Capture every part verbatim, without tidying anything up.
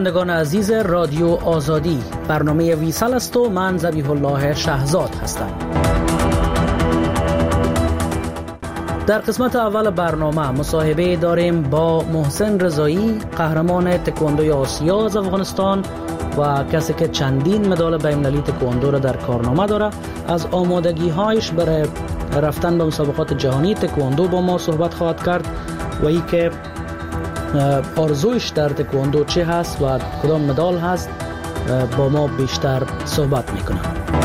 شنوندگان عزیز رادیو آزادی، برنامه ویسال است و من ذبیح الله شهزاد هستم. در قسمت اول برنامه مصاحبه داریم با محسن رضایی، قهرمان تکواندوی آسیا از افغانستان و کسی که چندین مدال بین‌المللی تکواندو را در کارنامه داره. از آمادگی هایش برای رفتن به مسابقات جهانی تکواندو با ما صحبت خواهد کرد و ای که آرزویش در تکواندو چه هست و کدام مدال هست با ما بیشتر صحبت میکنه.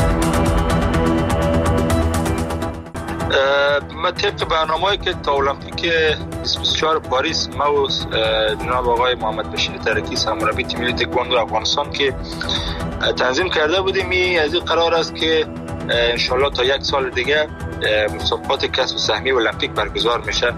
ما طبق برنامه‌ای که تا المپیک بیست و چهار پاریس ما و جناب آقای محمد بشیر ترکی سرمربی تیم ملی تکواندو افغانستان که تنظیم کرده بودیم، این از این قرار است که انشالله تا یک سال دیگه مسابقات کسب سهمیه المپیک برگزار میشه.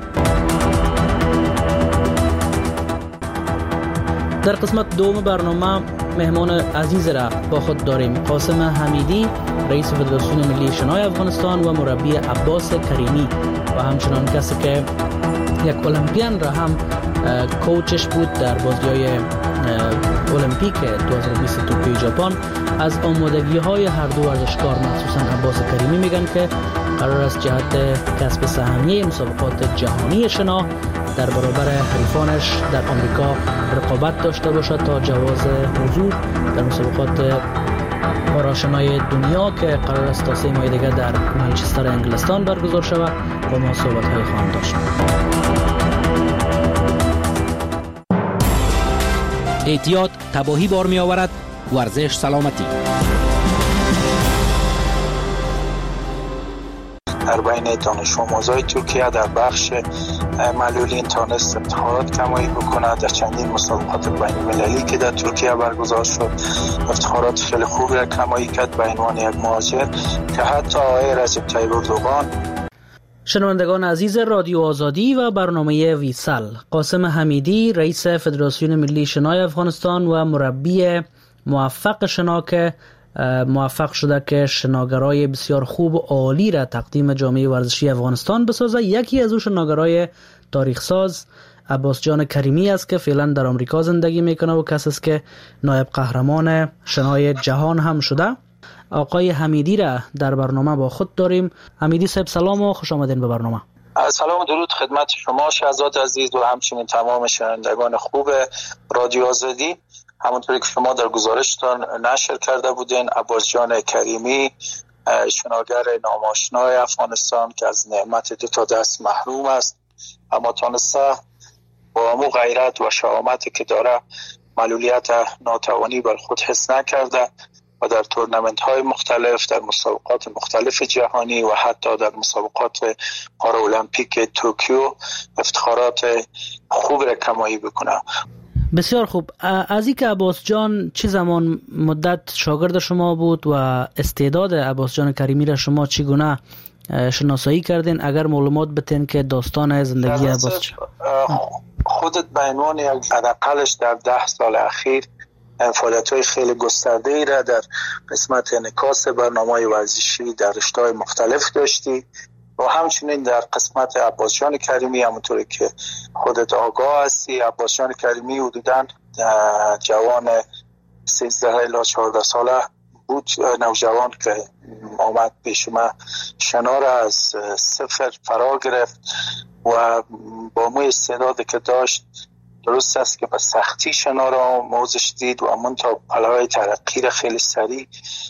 در قسمت دوم برنامه مهمان عزیز را با خود داریم. قاسم حمیدی، رئیس فدراسیون ملی شنای افغانستان و مربی عباس کریمی و همچنان کسی که یک المپیان را هم کوچش بود در بازی‌های المپیک دو هزار و بیست توکیو ژاپن. از آمادگی‌های هر دو ورزشکار مخصوصا عباس کریمی میگن که قرار است جهت کسب سهمیه مسابقات جهانی شنا در برابر حریفانش در آمریکا رقابت داشته باشد تا جواز حضور در مسابقات پاراشنای دنیا که قرار است تا سه ماه دیگر در منچستر انگلستان برگزار شود با ما صحبت‌های خواهیم داشت. احتیاط تباهی بار می آورد، ورزش سلامتی. در بین دانش آموزای ترکیه در بخش معلولین تانست افتخارات کمایی بکنه. در چندین مسابقات بین المللی که در ترکیه برگزار شد افتخارات خیلی خوبی را کمایی کرد به عنوان یک مهاجر که حتی آقای رجب طیب اردوغان. شنوندگان عزیز رادیو آزادی و برنامه ویسال، قاسم حمیدی، رئیس فدراسیون ملی شنای افغانستان و مربی موفق شنا که موفق شده که شناگرای بسیار خوب و عالی را تقدیم جامعه ورزشی افغانستان بسازه. یکی از اون شناگرای تاریخ ساز عباس جان کریمی است که فعلا در آمریکا زندگی میکنه و کسی است که نایب قهرمان شنای جهان هم شده. آقای حمیدی را در برنامه با خود داریم. حمیدی صاحب سلام و خوش آمدین به برنامه. سلام و درود خدمت شما شهزاد عزیز و همچنین تمام شنوندگان خوب رادیو آزادی. همونطوری که شما در گزارشتان نشر کرده بودین، عباس جان کریمی شناگر ناماشنای افغانستان که از نعمت دو تا دست محروم است اما تانسته با امو غیرت و شجاعتی که داره معلولیت ناتوانی بر خود حس نکرده و در تورنمنت های مختلف، در مسابقات مختلف جهانی و حتی در مسابقات پارالمپیک توکیو افتخارات خوب را کمایی بکنه. بسیار خوب. از این که عباس جان چه زمان مدت شاگرد شما بود و استعداد عباس جان کریمی را شما چگونه شناسایی کردین؟ اگر معلومات بتین که داستان زندگی عباس جان. خودت به عنوان یک حداقلش در ده سال اخیر فعالیت‌های خیلی گسترده‌ای را در قسمت انعکاس برنامه‌های ورزشی در رشته‌های مختلف داشتی و همچنین در قسمت عباس جان کریمی همونطوری که خودت آگاه هستی. عباس جان کریمی حدوداً جوان سیزده الی چهارده ساله بود، نوجوان که آمد پیش ما شنا را از صفر فرا گرفت و با مو استعدادی که داشت درست است که به سختی شنا را موزش دید و من تا پله‌های ترقی را خیلی سریع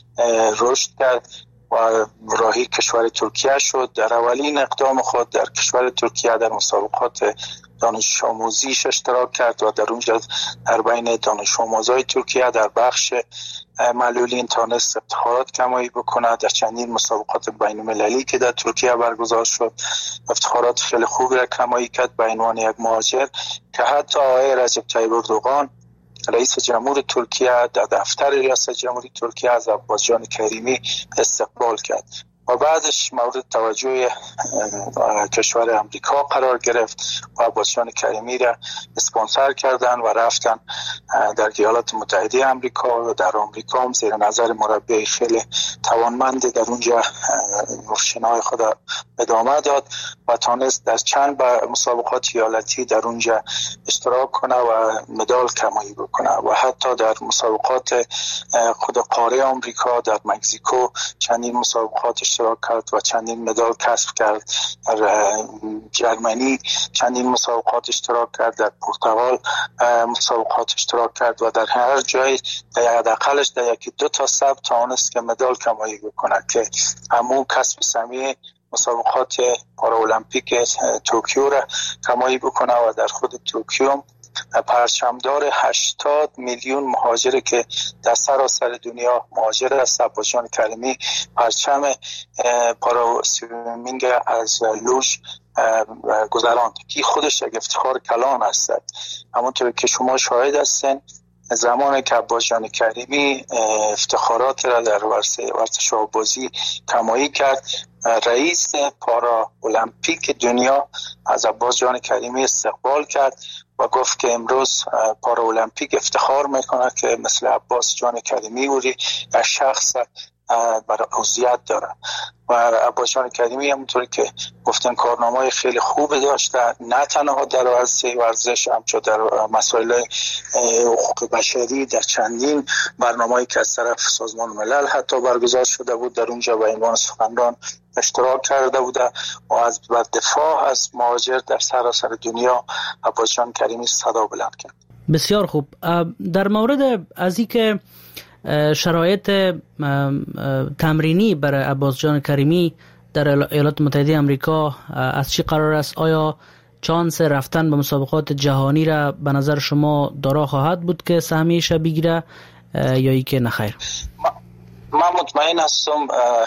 رشد کرد و راهی کشور ترکیه شد. در اولین اقدام خود در کشور ترکیه در مسابقات دانش آموزیش اشتراک کرد و در اونجا در بین دانش آموزای ترکیه در بخش معلولین تانست افتخارات کمایی بکنه. در چندین مسابقات بین المللی که در ترکیه برگزار شد افتخارات خیلی خوبی را کمایی کرد به عنوان یک مهاجر که حتی آقای رجب طیب اردوغان رئیس جمهور ترکیه در دفتر ریاست جمهوری ترکیه از عباس جان کریمی استقبال کرد و بعدش مورد توجه کشور امریکا قرار گرفت و عباس جان کریمی را اسپانسر کردن و رفتن در ایالات متحده امریکا و در آمریکا هم زیر نظر مربی خیلی توانمند در اونجا شنای خود ادامه داد و تانست در چند مسابقات ایالتی در اونجا اشتراک کنه و مدال کمایی بکنه و حتی در مسابقات خود قاره آمریکا در مکزیکو چندین مسابقات اشتراک کرد و چندین مدال کسب کرد. در جرمنی چندین مسابقات اشتراک کرد، در پرتغال مسابقات اشتراک کرد و در هر جای در حداقلش در یکی دو تا ثبت تانست که مدال کمایی بکنه که همون کسب سهمیه مسابقات پارالمپیک توکیو را کمایی بکنه و در خود توکیو پرچمدار هشتاد میلیون مهاجر که در سراسر دنیا مهاجر است عباس جان کریمی پرچم پارا سویمینگ از لوژ گذراند که خودش یک افتخار کلان است. همونطور که شما شاهد هستین زمان که عباس جان کریمی افتخارات را در ورزش آبازی کمایی کرد، رئیس پارا المپیک دنیا از عباس جان کریمی استقبال کرد و گفت که امروز پارا المپیک افتخار میکنه که مثل عباس جان کریمی وری از شخص برای عضویت داره و عباس جان کریمی همونطوری که گفتن کارنامه‌های خیلی خوب داشته، نه تنها در ورزش ورزش همچنین در مسائل حقوق بشری در چندین برنامه‌ای که از طرف سازمان ملل حتی برگزار شده بود در اونجا به عنوان سخنران اشتراک کرده بوده و از دفاع از مهاجر در سراسر دنیا عباس جان کریمی صدا بلند کرد. بسیار خوب. در مورد از اینکه شرایط تمرینی برای عباس جان کریمی در ایالات متحده آمریکا از چی قرار است؟ آیا چانس رفتن به مسابقات جهانی را به نظر شما دارا خواهد بود که سهمیه‌اش بگیره یا ای که نخیر؟ من مطمئن هستم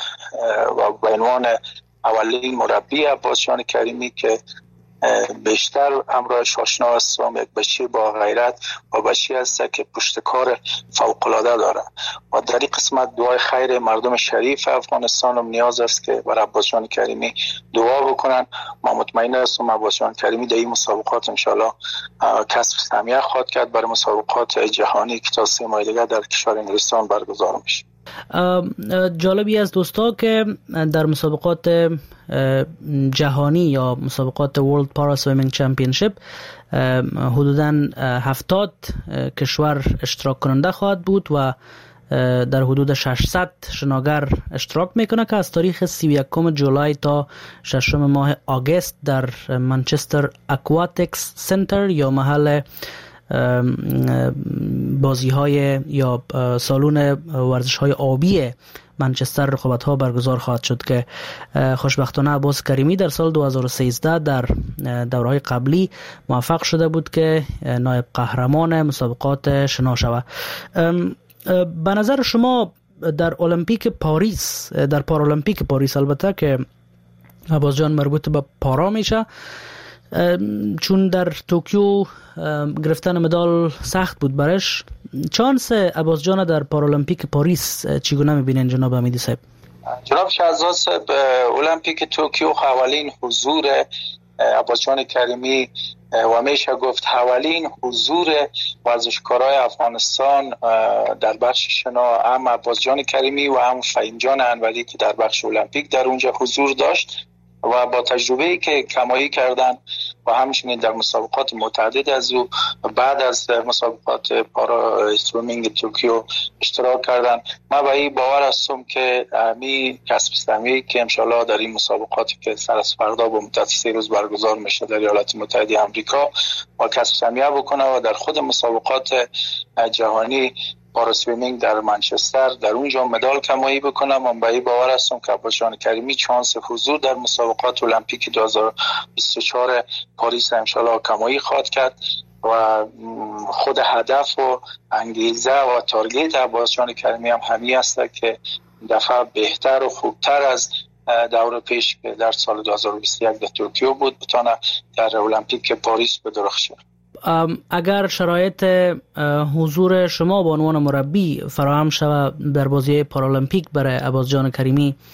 و به عنوان اولین مربی عباس جان کریمی که بیشتر همراهش آشنا هستم، یک بچه با غیرت و بچه هست که پشتکار فوق‌العاده داره و در این قسمت دعای خیر مردم شریف افغانستان هم نیاز است که برای عباس جان کریمی دعا بکنن. ما مطمئن هستم عباس جان کریمی در این مسابقات انشالله کسب سهمیه خواهد کرد برای مسابقات جهانی که تا سه ماه دیگه در کشور انگلستان برگزار میشه. جالبی از دوستا که در مسابقات جهانی یا مسابقات World Para Swimming Championship حدوداً هفتاد کشور اشتراک کننده خواهد بود و در حدود ششصد شناگر اشتراک میکنه که از تاریخ سی و یکم جولای تا ششم ماه آگوست در منچستر اکواتیکس سنتر یا محل بازی های یا سالون ورزش های آبی منچستر رقابت ها برگزار خواهد شد که خوشبختانه عباس کریمی در سال دو هزار و سیزده در دوره‌های قبلی موفق شده بود که نایب قهرمان مسابقات شنا شود. به نظر شما در المپیک پاریس، در پارالمپیک پاریس البته که عباس جان مربوط به پارا میشه، چون در توکیو گرفتن مدال سخت بود برش، چانس عباس جان در پارالمپیک پاریس چگونه میبینین جناب حمیدی صاحب؟ جناب شهزاد صاحب، المپیک توکیو اولین حضور عباس جان کریمی و میشه گفت اولین حضور ورزشکارای افغانستان در بخش شنا، هم عباس جان کریمی و هم فهیم جان انوری که در بخش المپیک در اونجا حضور داشت و با تجربه‌ای که کمایی کردن و همچنین در مسابقات متعدد از او بعد از مسابقات پارا سویمینگ توکیو اشتراک کردن، من به این باور هستم که می کسب سهمیه‌ای که انشالله در این مسابقاتی که سر از فردا با مدت سه روز برگزار میشه در ایالات متحده آمریکا با کسب سهمیه بکنه و در خود مسابقات جهانی پارا سویمینگ در منچستر در اونجا مدال کمایی بکنم. من به این باور هستم که عباس جان کریمی چانس حضور در مسابقات المپیک دو هزار و بیست و چهار پاریس انشالله کمایی خواهد کرد و خود هدف و انگیزه و تارگت عباس جان کریمی هم همین است که دفعه بهتر و خوبتر از دور پیش که در سال دو هزار و بیست و یک در توکیو بود بتونه در المپیک پاریس بدرخشه. اگر شرایط حضور شما به عنوان مربی فراهم شود در بازی پارالمپیک برای عباس جان کریمی،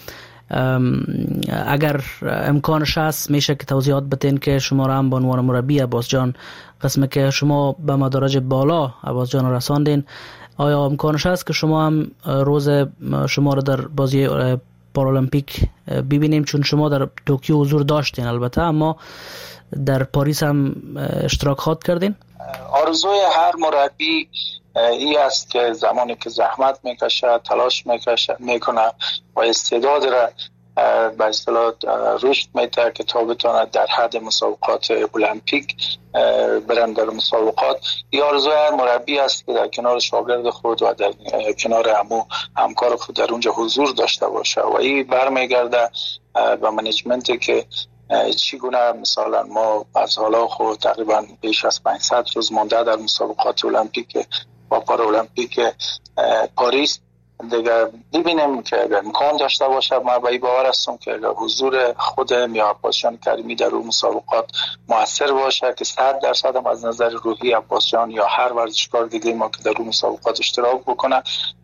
اگر امکانش هست میشه که توضیحات بتین که شما را هم به عنوان مربی عباس جان، قسمی که شما به مدارج بالا عباس جان رساندین، آیا امکانش هست که شما هم روز شما را در بازی پارالمپیک ببینیم؟ چون شما در توکیو حضور داشتین البته، اما در پاریس هم اشتراک خواهد کردین؟ آرزوی هر مربی این است که زمانی که زحمت میکشه، تلاش میکشه میکنه و استعداد را به اصطلاح رشد میده که تا بتونه در حد مسابقات المپیک برن در مسابقات. این آرزوی هر مربی است که در کنار شاگرد خود و در کنار همو همکار خود در اونجا حضور داشته باشه و این برمیگرده به منیجمنتی که چگونه مثلا ما از حالا خود تقریبا بیش از پانصد روز مانده در مسابقات المپیک و پارالمپیک پاریس دیگه ببینیم که اگر امکان داشته باشه، ما به این باور هستم که اگر حضور خود میاں عباس جان کریمی در اون مسابقات موثر باشه که صد درصد هم از نظر روحی عباس جان یا هر ورزشکار دیگه ما که در اون مسابقات اشتراک بکنه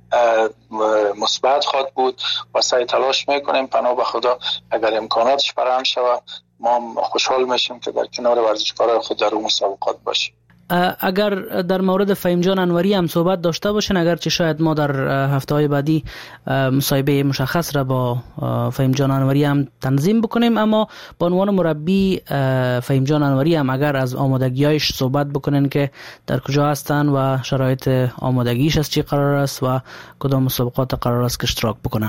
مثبت خواهد بود و سعی تلاش میکنیم پناه به خدا اگر امکاناتش فراهم شود ما خوشحال میشیم که در کنار ورزشکارای خود در اون مسابقات باشیم. اگر در مورد فهیم جان انوری هم صحبت داشته باشین، اگرچه شاید ما در هفته های بعدی مصاحبه مشخص را با فهیم جان انوری هم تنظیم بکنیم، اما با عنوان مربی فهیم جان انوری هم اگر از آمادگی‌هایش صحبت بکنین که در کجا هستن و شرایط آمادگیش از چی قرار است و کدام مسابقات قرار است که اشتراک بکنن.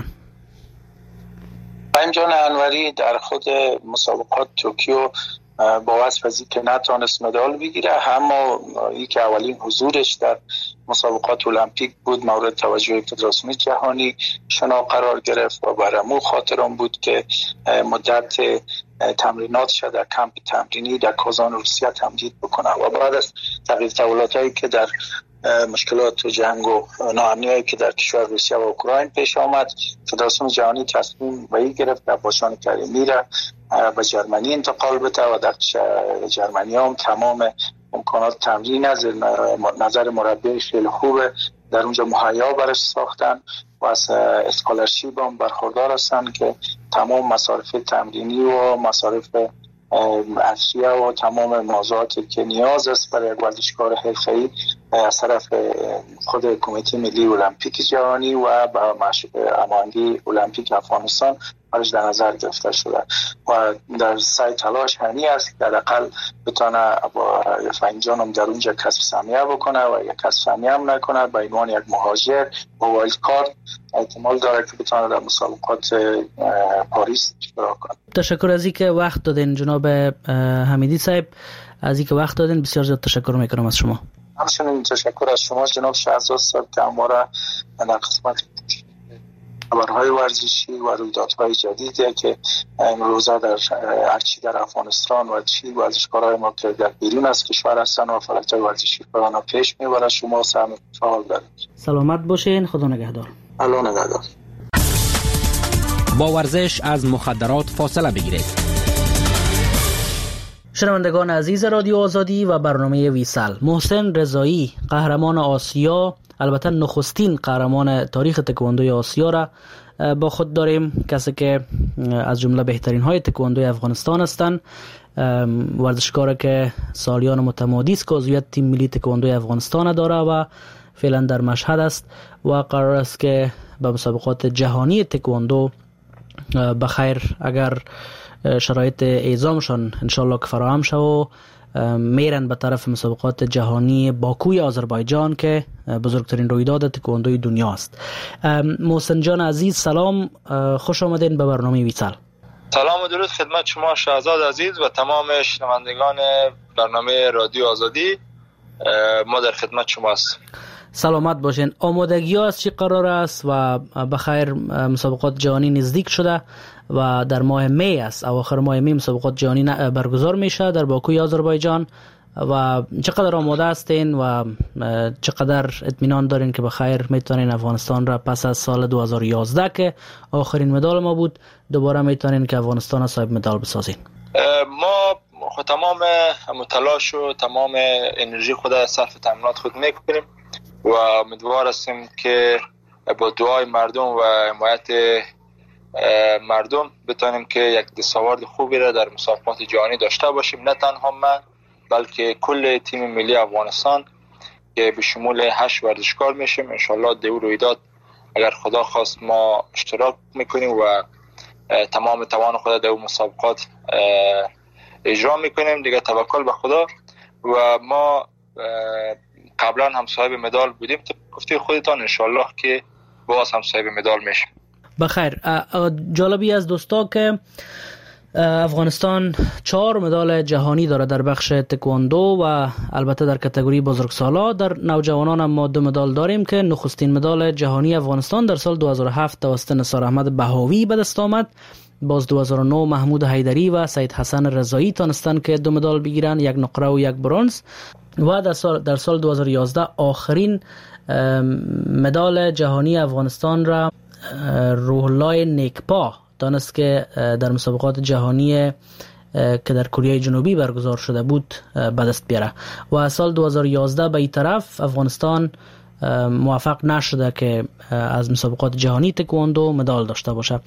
فهیم جان انوری در خود مسابقات توکیو با وصف از که نتونست مدال بگیره، اما ای که اولین حضورش در مسابقات المپیک بود مورد توجه فدراسیون جهانی شنا قرار گرفت و برامو خاطرم بود که مدت تمریناتش در کمپ تمرینی در کازان روسیه تمدید بکنه و بعد از تغییر تحولاتایی که در مشکلات و جنگ و ناامنیایی که در کشور روسیه و اوکراین پیش آمد، فدراسیون جهانی تصمیم به این گرفت که عباس جان کریمی را به جرمنی انتقال بده و در جرمنی هم تمام امکانات تمرین از نظر مربی خیلی خوبه در اونجا مهیا برش ساختن و از اسکالرشیپ هم برخوردار هستن که تمام مصارف تمرینی و مصارف اشیاء و تمام موضوعاتی که نیاز است برای یک ورزشکار حرفه‌ای از طرف خود کمیته ملی المپیک جهانی و با هماهنگی المپیک افغانستان برش در نظر گرفته شده و در سعی تلاش همی است که در اقل بتانه با فهیم جان هم در اونجا کسب سهمیه بکنه و یک کسب سهمیه هم نکنه به عنوان یک مهاجر با وایلد کارت احتمال داره که بتانه در مسابقات پاریس اشتراک کنه. تشکر از اینکه وقت دادین جناب حمیدی صاحب، از اینکه وقت دادین بسیار زیاد تشکر میکنم از شما. همچنین تشکر از شما جناب شهزاد صاحب که ما را در قسمت خبرهای ورزشی و رویدادهای جدیدی که امروزه در هرچی در افغانستان و چی ورزشکارهای ما که در بیرون از کشور هستن و فعالیت‌های ورزشی کارانه پیش میبره شما سهم فعال دارید. سلامت باشین، خدا نگهدار. الله نگهدار. با ورزش از مخدرات فاصله بگیرید. شنوندگان عزیز رادیو آزادی و برنامه ویسال، محسن رضایی قهرمان آسیا، البته نخستین قهرمان تاریخ تکواندوی آسیا را با خود داریم، کسی که از جمله بهترین های تکواندوی افغانستان هستند، ورزشکاری که سالیان متمادی است که عضویت تیم ملی تکواندوی افغانستان داره و فعلا در مشهد است و قرار است که به مسابقات جهانی تکواندو بخیر اگر شرایط اعزامشان انشالله که فراهم شد و میرن به طرف مسابقات جهانی باکوی آذربایجان که بزرگترین رویداد تکواندوی دنیا است. محسن جان عزیز سلام، خوش آمدین به برنامه ویسال. سلام و درود خدمت شما شهزاد عزیز و تمام شنوندگان برنامه رادیو آزادی، ما در خدمت شما هستیم. سلامت باشین. آمادگی ها از چی قرار است و بخیر مسابقات جهانی نزدیک شده و در ماه می است، اواخر ماه می مسابقات جهانی برگزار میشه در باکوی آذربایجان و چقدر آماده هستین و چقدر اطمینان دارین که بخیر میتونین افغانستان را پس از سال دو هزار و یازده که آخرین مدال ما بود دوباره میتونین که افغانستان را صاحب مدال بسازین؟ ما تمام تلاش و تمام انرژی خود صرف تمرینات خود میکنیم و امیدوار هستیم که با دعای مردم و حمایت مردم بتونیم که یک دستاورد خوبی را در مسابقات جهانی داشته باشیم. نه تنها من بلکه کل تیم ملی افغانستان که به شمول هشت ورزشکار میشیم. انشالله در رویداد اگر خدا خواست ما اشتراک میکنیم و تمام توان خود در مسابقات اجرا میکنیم. دیگه توکل به خدا. و ما قبلا هم صاحب مدال بودیم، گفته خودتان انشالله که باز هم صاحب مدال میشیم. بخیر. جالبی از دوستا که افغانستان چهار مدال جهانی داره در بخش تکواندو و البته در کاتگوری بزرگسالا. در نوجوانان هم ما دو مدال داریم که نخستین مدال جهانی افغانستان در سال دو هزار و هفت توسط نثار احمد بهاوی به دست آمد. باز دو هزار و نه محمود حیدری و سید حسن رضایی تانستن که دو مدال بگیرن، یک نقره و یک برنز. و در سال در سال دو هزار و یازده آخرین مدال جهانی افغانستان را روح الله نیکپا دانست که در مسابقات جهانی که در کره جنوبی برگزار شده بود به دست بیاره. و سال دو هزار و یازده به این طرف افغانستان موفق نشده که از مسابقات جهانی تکواندو مدال داشته باشه.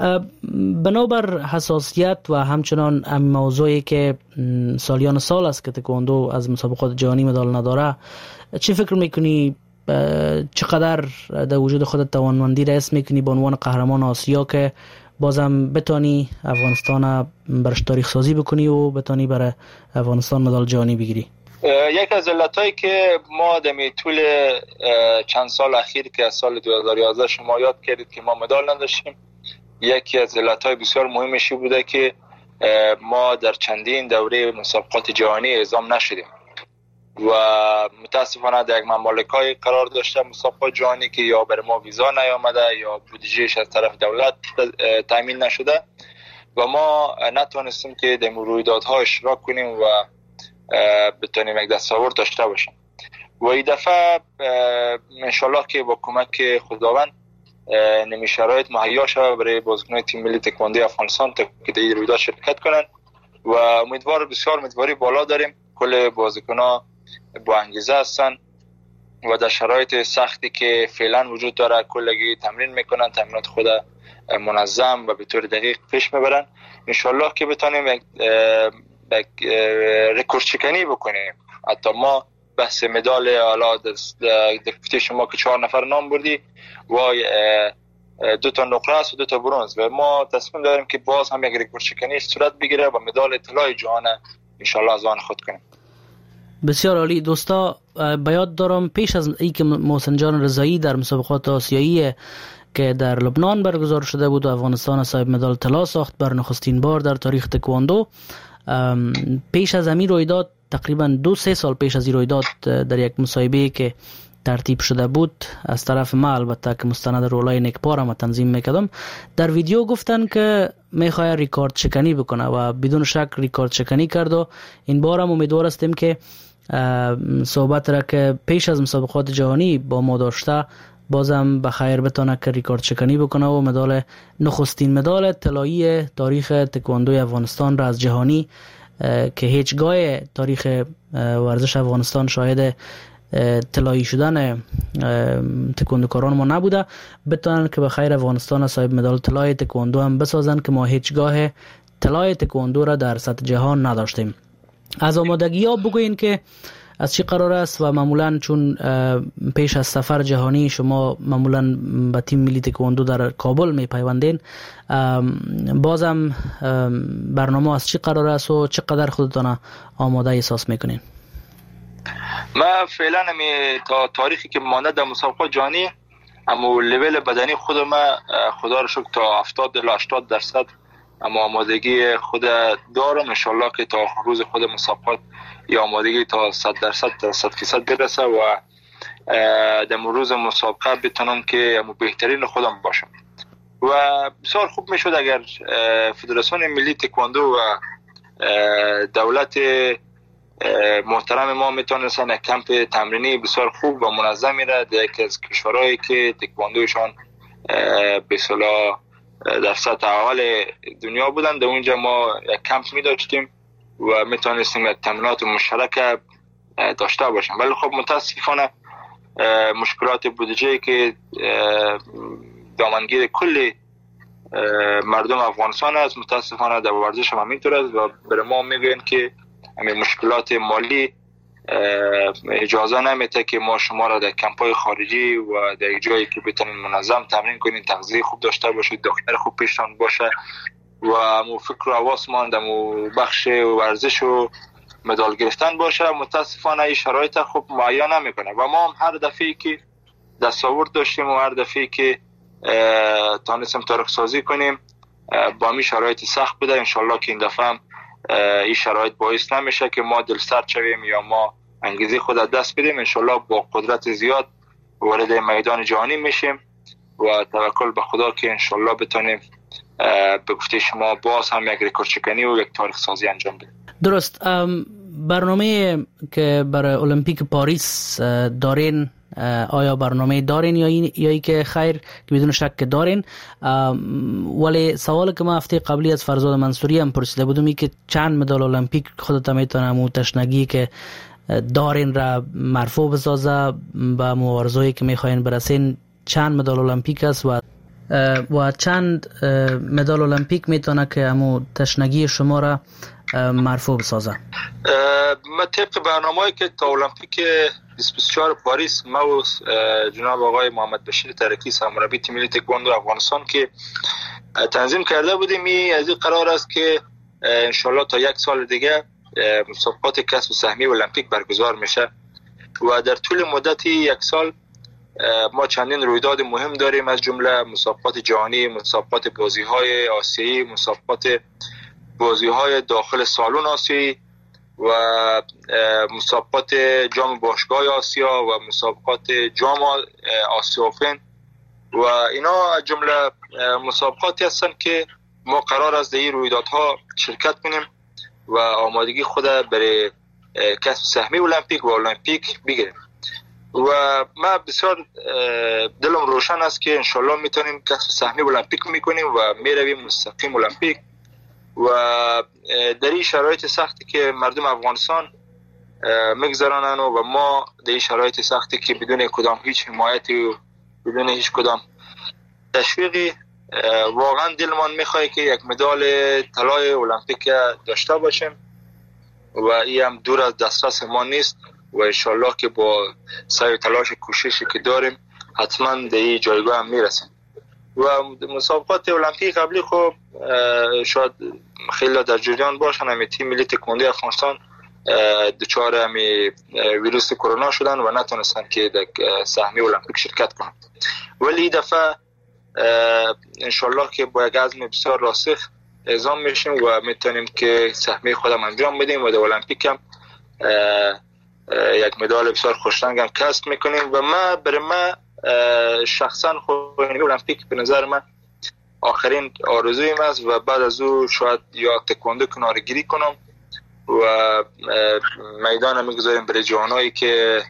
بنابر حساسیت و همچنان این موضوعی که سالیان سال است که تکواندو از مسابقات جهانی مدال نداره، چی فکر میکنی چقدر در وجود خودت توانمندی را حس میکنی به عنوان قهرمان آسیا که بازم بتانی افغانستان برش تاریخ سازی بکنی و بتانی برای افغانستان مدال جهانی بگیری؟ یک از علتایی که ما در طول چند سال اخیر که از سال دو هزار و یازده شما یاد کردید که ما مدال نداشتیم، یکی از علتهای بسیار مهمشی بوده که ما در چندین دوره مسابقات جهانی اعزام نشدیم و متاسفانه در یک ممالک‌های قرار داشته مسابقات جهانی که یا بر ما ویزا نیامده یا بودجهش از طرف دولت تامین نشده و ما نتونستیم که در رویدادها اشتراک کنیم و بتونیم یک دستاورد داشته باشیم. و این دفعه انشالله که با کمک خداوند نمی شرایط مهیا شود برای بازیکنان تیم ملی تکواندو افغانستان که در این رویداد شرکت کنن و امیدوار بسیار امیدواری بالا داریم. کل بازیکنان با انگیزه هستن و در شرایط سختی که فعلا وجود داره کلگی تمرین میکنن، تمرینات خود منظم و به طور دقیق پیش میبرن. انشالله که بتونیم یک رکورد شکنی بکنیم. حتی ما بحث مدال حالا گفته شما که چهار نفر نام بردی و دو تا نقره است و دو تا برنز و ما تصمیم داریم که باز هم یک رکورد شکنی صورت بگیره و مدال طلای جهان انشالله از آن خود کنیم. بسیار عالی. دوستا به یاد دارم پیش از اینکه محسن جان رضایی در مسابقات آسیایی که در لبنان برگزار شده بود و افغانستان صاحب مدال طلا ساخت بر نخستین بار در تاریخ تکواندو، پیش از همین رویداد تقریبا دو سه سال پیش از این رویداد در یک مصاحبه که ترتیب شده بود از طرف ما، البته که مستند رولای نیکپا را تنظیم میکردم، در ویدیو گفتن که میخواد ریکورد شکنی بکنه و بدون شک ریکورد شکنی کرد و این بار هم امیدوار هستیم که صحبت را که پیش از مسابقات جهانی با ما داشته بازم بخیر بتونه که ریکورد شکنی بکنه و مدال نخستین مدال طلایی تاریخ تکواندو افغانستان را از جهانی که هیچگاه تاریخ ورزش افغانستان شاهد طلایی شدن تکواندوکاران ما نبوده، بتونن که بخیر افغانستان صاحب مدال طلای تکواندو هم بسازن که ما هیچگاه طلای تکواندو را در سطح جهان نداشتیم. از آمادگی ها بگوین که از چی قرار است و معمولا چون پیش از سفر جهانی شما معمولا با تیم ملی تکواندو در کابل می پیوندین، بازم برنامه از چی قرار است و چقدر خودتان آماده احساس میکنین؟ ما فعلا می تا تاریخی که مانده در مسابقات جهانی اما لول بدنی خود ما خدا رو شکر تا هفتاد تا هشتاد درصد اما آمادگی خود دارم. انشالله که تا روز خود مسابقات یا آمادگی تا صد درصد تا صد فیصد برسه و در روز مسابقه بتونم که بهترین خودم باشم و بسیار خوب میشد اگر فدراسیون ملی تکواندو و دولت محترم ما میتونستن یک کمپ تمرینی بسیار خوب و منظمی را در یکی از کشورهایی که تکواندوشان به اصطلاح در سطح اول دنیا بودن در اونجا ما یک کمپ می داشتیم و میتونستیم یک تمرینات مشترک داشته باشیم. ولی خب متاسفانه مشکلات بودجه‌ای که دامنگیر کل مردم افغانستان است. متاسفانه در ورزش هم همینطور است و برای ما میگن که همین مشکلات مالی اجازه نمیده که ما شما را در کمپای خارجی و در جایی که بتونین منظم تمرین کنین، تغذیه خوب داشته باشید، دکتر خوب پیشتان باشه و مو فکر و حواس مان در بخش ورزش و مدال گرفتن باشه. متاسفانه این شرایط خوب معین نمیکنه و ما هم هر دفعه که دستاورد داشتیم و هر دفعه که تانستیم تارک سازی کنیم با می شرایط سخت بوده. انشالله که این دفعه هم این شرایط باعث نمیشه که ما دل سرد شویم یا ما انگیزه خود از دست بدیم. انشالله با قدرت زیاد وارد میدان جهانی میشیم و توکل به خدا که انشالله بتونیم به گفته شما باز هم یک رکورد شکنی و یک تاریخ سازی انجام بدیم. درست. برنامه که برای المپیک پاریس دارین، آیا برنامه دارین یا این یا ای که خیر که بدون شک دارین؟ ولی سوالی که ما هفته قبلی از فرزاد منصوری هم پرسیده بودم ای که چند مدال المپیک خودت میتونم و تشنگی که دارین را مرفوع بسازه به مبارزه‌ای که میخواین برسین، چند مدال المپیک است و و چند مدال المپیک میتونه که همو تشنگی شما را مرفوع بسازه؟ ما طبق برنامه‌ای که تا المپیک بیست و چهار پاریس ما و جناب آقای محمد بشیر ترکی سرمربی تیم ملی تکواندو افغانستان که تنظیم کرده بودیم، از این قرار است که انشالله تا یک سال دیگه مسابقات کسب سهمی المپیک برگزار میشه و در طول مدت یک سال ما چندین رویداد مهم داریم، از جمله مسابقات جهانی، مسابقات بازی‌های آسیایی، مسابقات بازی‌های داخل سالن آسیایی و مسابقات جام باشگاه آسیا و مسابقات جام آسیا اوپن و اینا از جمله مسابقاتی هستند که ما قرار است در این رویدادها شرکت کنیم و آمادگی خود برای کسب سهمی المپیک و المپیک بگیریم و ما بسیار دلم روشن است که انشالله میتونیم کسب سهمی المپیک میکنیم و میرویم مستقیم المپیک و در این شرایط سختی که مردم افغانستان میگذرانن و ما در این شرایط سختی که بدون کدام هیچ حمایتی و بدون هیچ کدام تشویقی واقعا دلمان میخواد که یک مدال طلای المپیک داشته باشیم و این هم دور از دسترس ما نیست و انشالله که با سعی و تلاش کوششی که داریم حتما در این جایگاه هم میرسیم. و مسابقات المپیک قبلی خب شاید خیلی در جریان باشن، همی تیم ملی تکواندو افغانستان دچار همی ویروس کرونا شدن و نتونستن که در سهمی المپیک شرکت کنن، ولی این دفعه انشالله که با یک عزم بسیار راسخ اعزام میشیم و میتونیم که سهمی خودم انجام بدیم و در المپیک هم یک مدال بسیار خوشرنگ هم کسب میکنیم و ما برای ما شخصا خود المپیک به نظر من آخرین آرزویم است و بعد از او شاید یا تکواندو کنارگیری کنم و میدان میگذاریم برای جوانایی که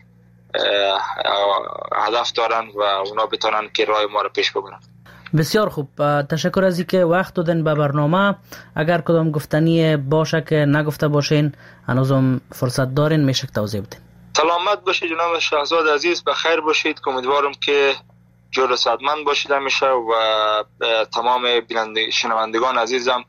هدف دارن و اونا بتونن که راه ما رو پیش ببرن. بسیار خوب، تشکر از اینکه وقت دادن به برنامه. اگر کدام گفتنی باشه که نگفته باشین هنوزم فرصت دارین میشه توضیح بدین. سلامت باشید جناب شهزاد عزیز، بخیر باشید. امیدوارم که جور صحتمند باشید همیشه و تمام بیننده شنوندگان عزیزم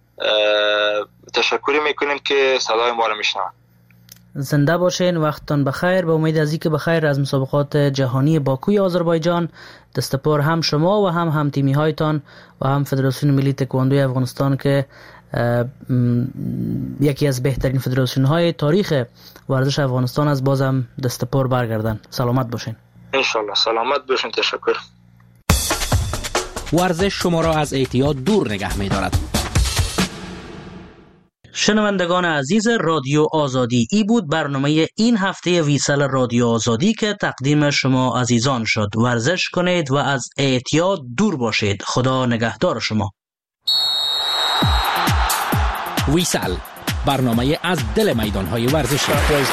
تشکر میکنیم که صدای ما رو میشنون. زنده باشین، وقتتان بخیر. به امید از اینکه بخیر از مسابقات جهانی باکوی آذربایجان دستپر هم شما و هم هم تیمی هایتان و هم فدراسیون ملی تکواندوی افغانستان که یکی از بهترین فدراسیون های تاریخ ورزش افغانستان از بازم دستپر برگردن. سلامت باشین. انشالله سلامت باشین. تشکر. ورزش شما را از اعتیاد دور نگه می دارد. شنوندگان عزیز رادیو آزادی، ای بود برنامه این هفته ویسل رادیو آزادی که تقدیم شما عزیزان شد. ورزش کنید و از اعتیاد دور باشید. خدا نگهدار شما. ویسل، برنامه از دل میدان‌های ورزشی،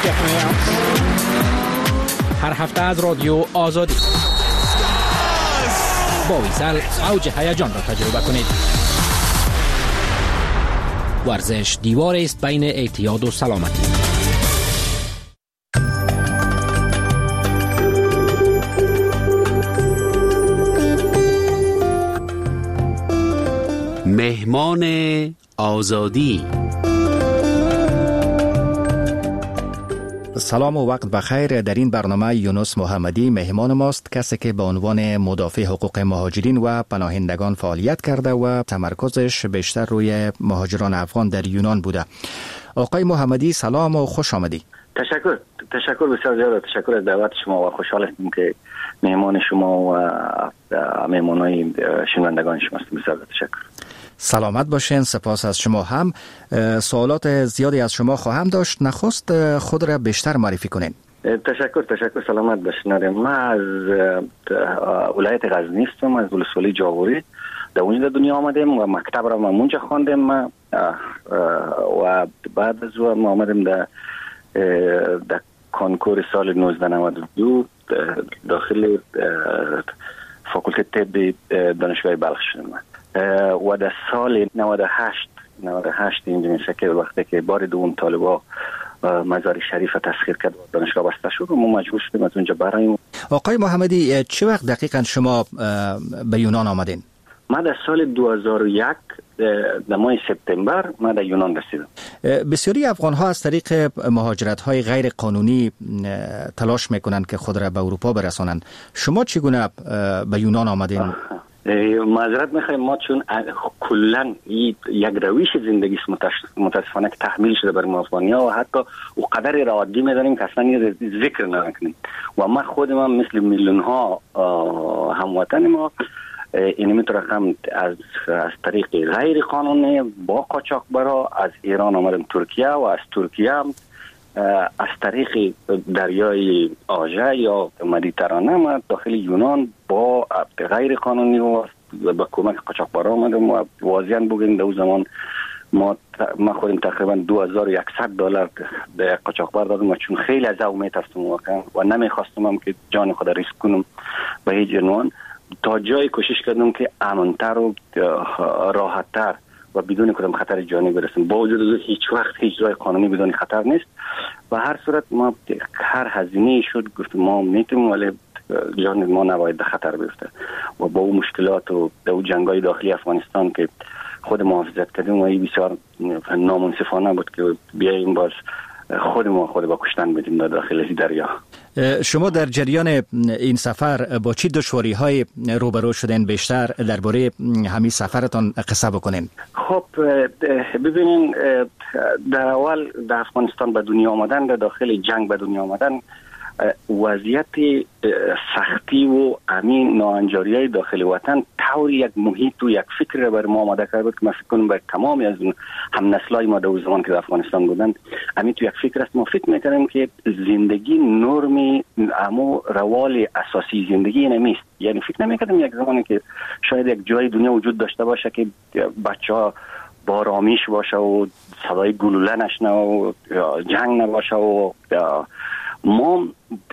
هر هفته از رادیو آزادی. با ویسل اوج هیجان را تجربه کنید. ورزش دیوار است بین اعتیاد و سلامتی. مهمان آزادی. سلام و وقت بخیر. در این برنامه یونس محمدی مهمان ماست، کسی که به عنوان مدافع حقوق مهاجرین و پناهندگان فعالیت کرده و تمرکزش بیشتر روی مهاجران افغان در یونان بوده. آقای محمدی سلام و خوش آمدی. تشکر تشکر بسیار زیاد، تشکر از دعوت شما و خوشحال هستیم که مهمان شما و مهمانای شنوندگان شما هستیم. بسیار تشکر. سلامت باشین. سپاس از شما هم. سوالات زیادی از شما خواهم داشت. نخست خود را بیشتر معرفی کنین. تشکر تشکر سلامت باشین. من از ولایت غزنی هستم، از ولسوالی جاغوری. در اونجا دنیا آمدیم و مکتب را من اونجا خواندم و بعد از اون آمدیم در در کنکور سال نوزده نود و دو داخل فاکولته طب دانشگاه بلخ شدم و در سال نود و هشت اینجا میشه که وقتی که بار دوم طالبا مزار شریف تسخیر کرد و دانشگاه بسته شد و ما مجبور شدیم از اونجا برایم. آقای محمدی چه وقت دقیقا شما به یونان آمدین؟ من در سال دو هزار و یک در ماه سپتامبر من در یونان رسیدم. بسیاری افغان ها از طریق مهاجرت های غیر قانونی تلاش میکنند که خود را به اروپا برسانند. شما چگونه به یونان آمدین؟ معذرت میخوایم، ما چون کلا یک رویش زندگی متاسفانه که تحمیل شده بر ما افغانی‌ها و حتی او قدر را عادی میدانیم که اصلا ذکر نکنیم و ما خودم مثل میلیون ها هموطن ما این میتونم از از طریق غیر قانونی با قاچاقبرا از ایران آمدم ترکیه و از ترکیه هم از طریق دریای آژه یا مدیترانه ما داخل یونان با غیر قانونی و با کمک قاچاقبرا آمدم و واضحاً بگیم در اون زمان ما ما خودم تقریبا دو هزار و صد دلار به قاچاقبر دادم و چون خیلی از امید هستم واقعا و نمیخواستم هم که جان خود ریسک کنم به هیچ عنوان، تا جای کوشش کردم که امن‌تر و راحت‌تر و بدون کدام خطر جانی برسیم. با وجود هیچ وقت هیچ جای قانونی بدون خطر نیست و هر صورت ما هر هزینه شد گفتم ما میتونیم ولی جان ما نباید به خطر بیفته و با اون مشکلات و دو جنگ‌های داخلی افغانستان که خود محافظت کردیم و این بسیار نامنصفانه بود که بیاییم باز خود ما خود با کشتن بدیم در داخل دریا. شما در جریان این سفر با چی دشواری های روبرو شدین؟ بیشتر درباره همین سفرتان قصه بکنین. خب ببینین، در اول در افغانستان به دنیا آمدن، در داخل جنگ به دنیا آمدن، وضعیت سختی و امین ناانجاری های داخل وطن طور یک محیط و یک فکر را بر ما آماده کرد که من فکر کنم بر تمامی از هم نسلای ما در زمان که در افغانستان بودند امین تو یک فکر است. ما فکر میکردیم که زندگی نرمی امو روال اساسی زندگی نمیست. یعنی فکر نمیکردیم یک زمانی که شاید یک جای دنیا وجود داشته باشه که بچه ها با آرامیش باشه و صدای گلوله نشنه و جنگ نباشه و ما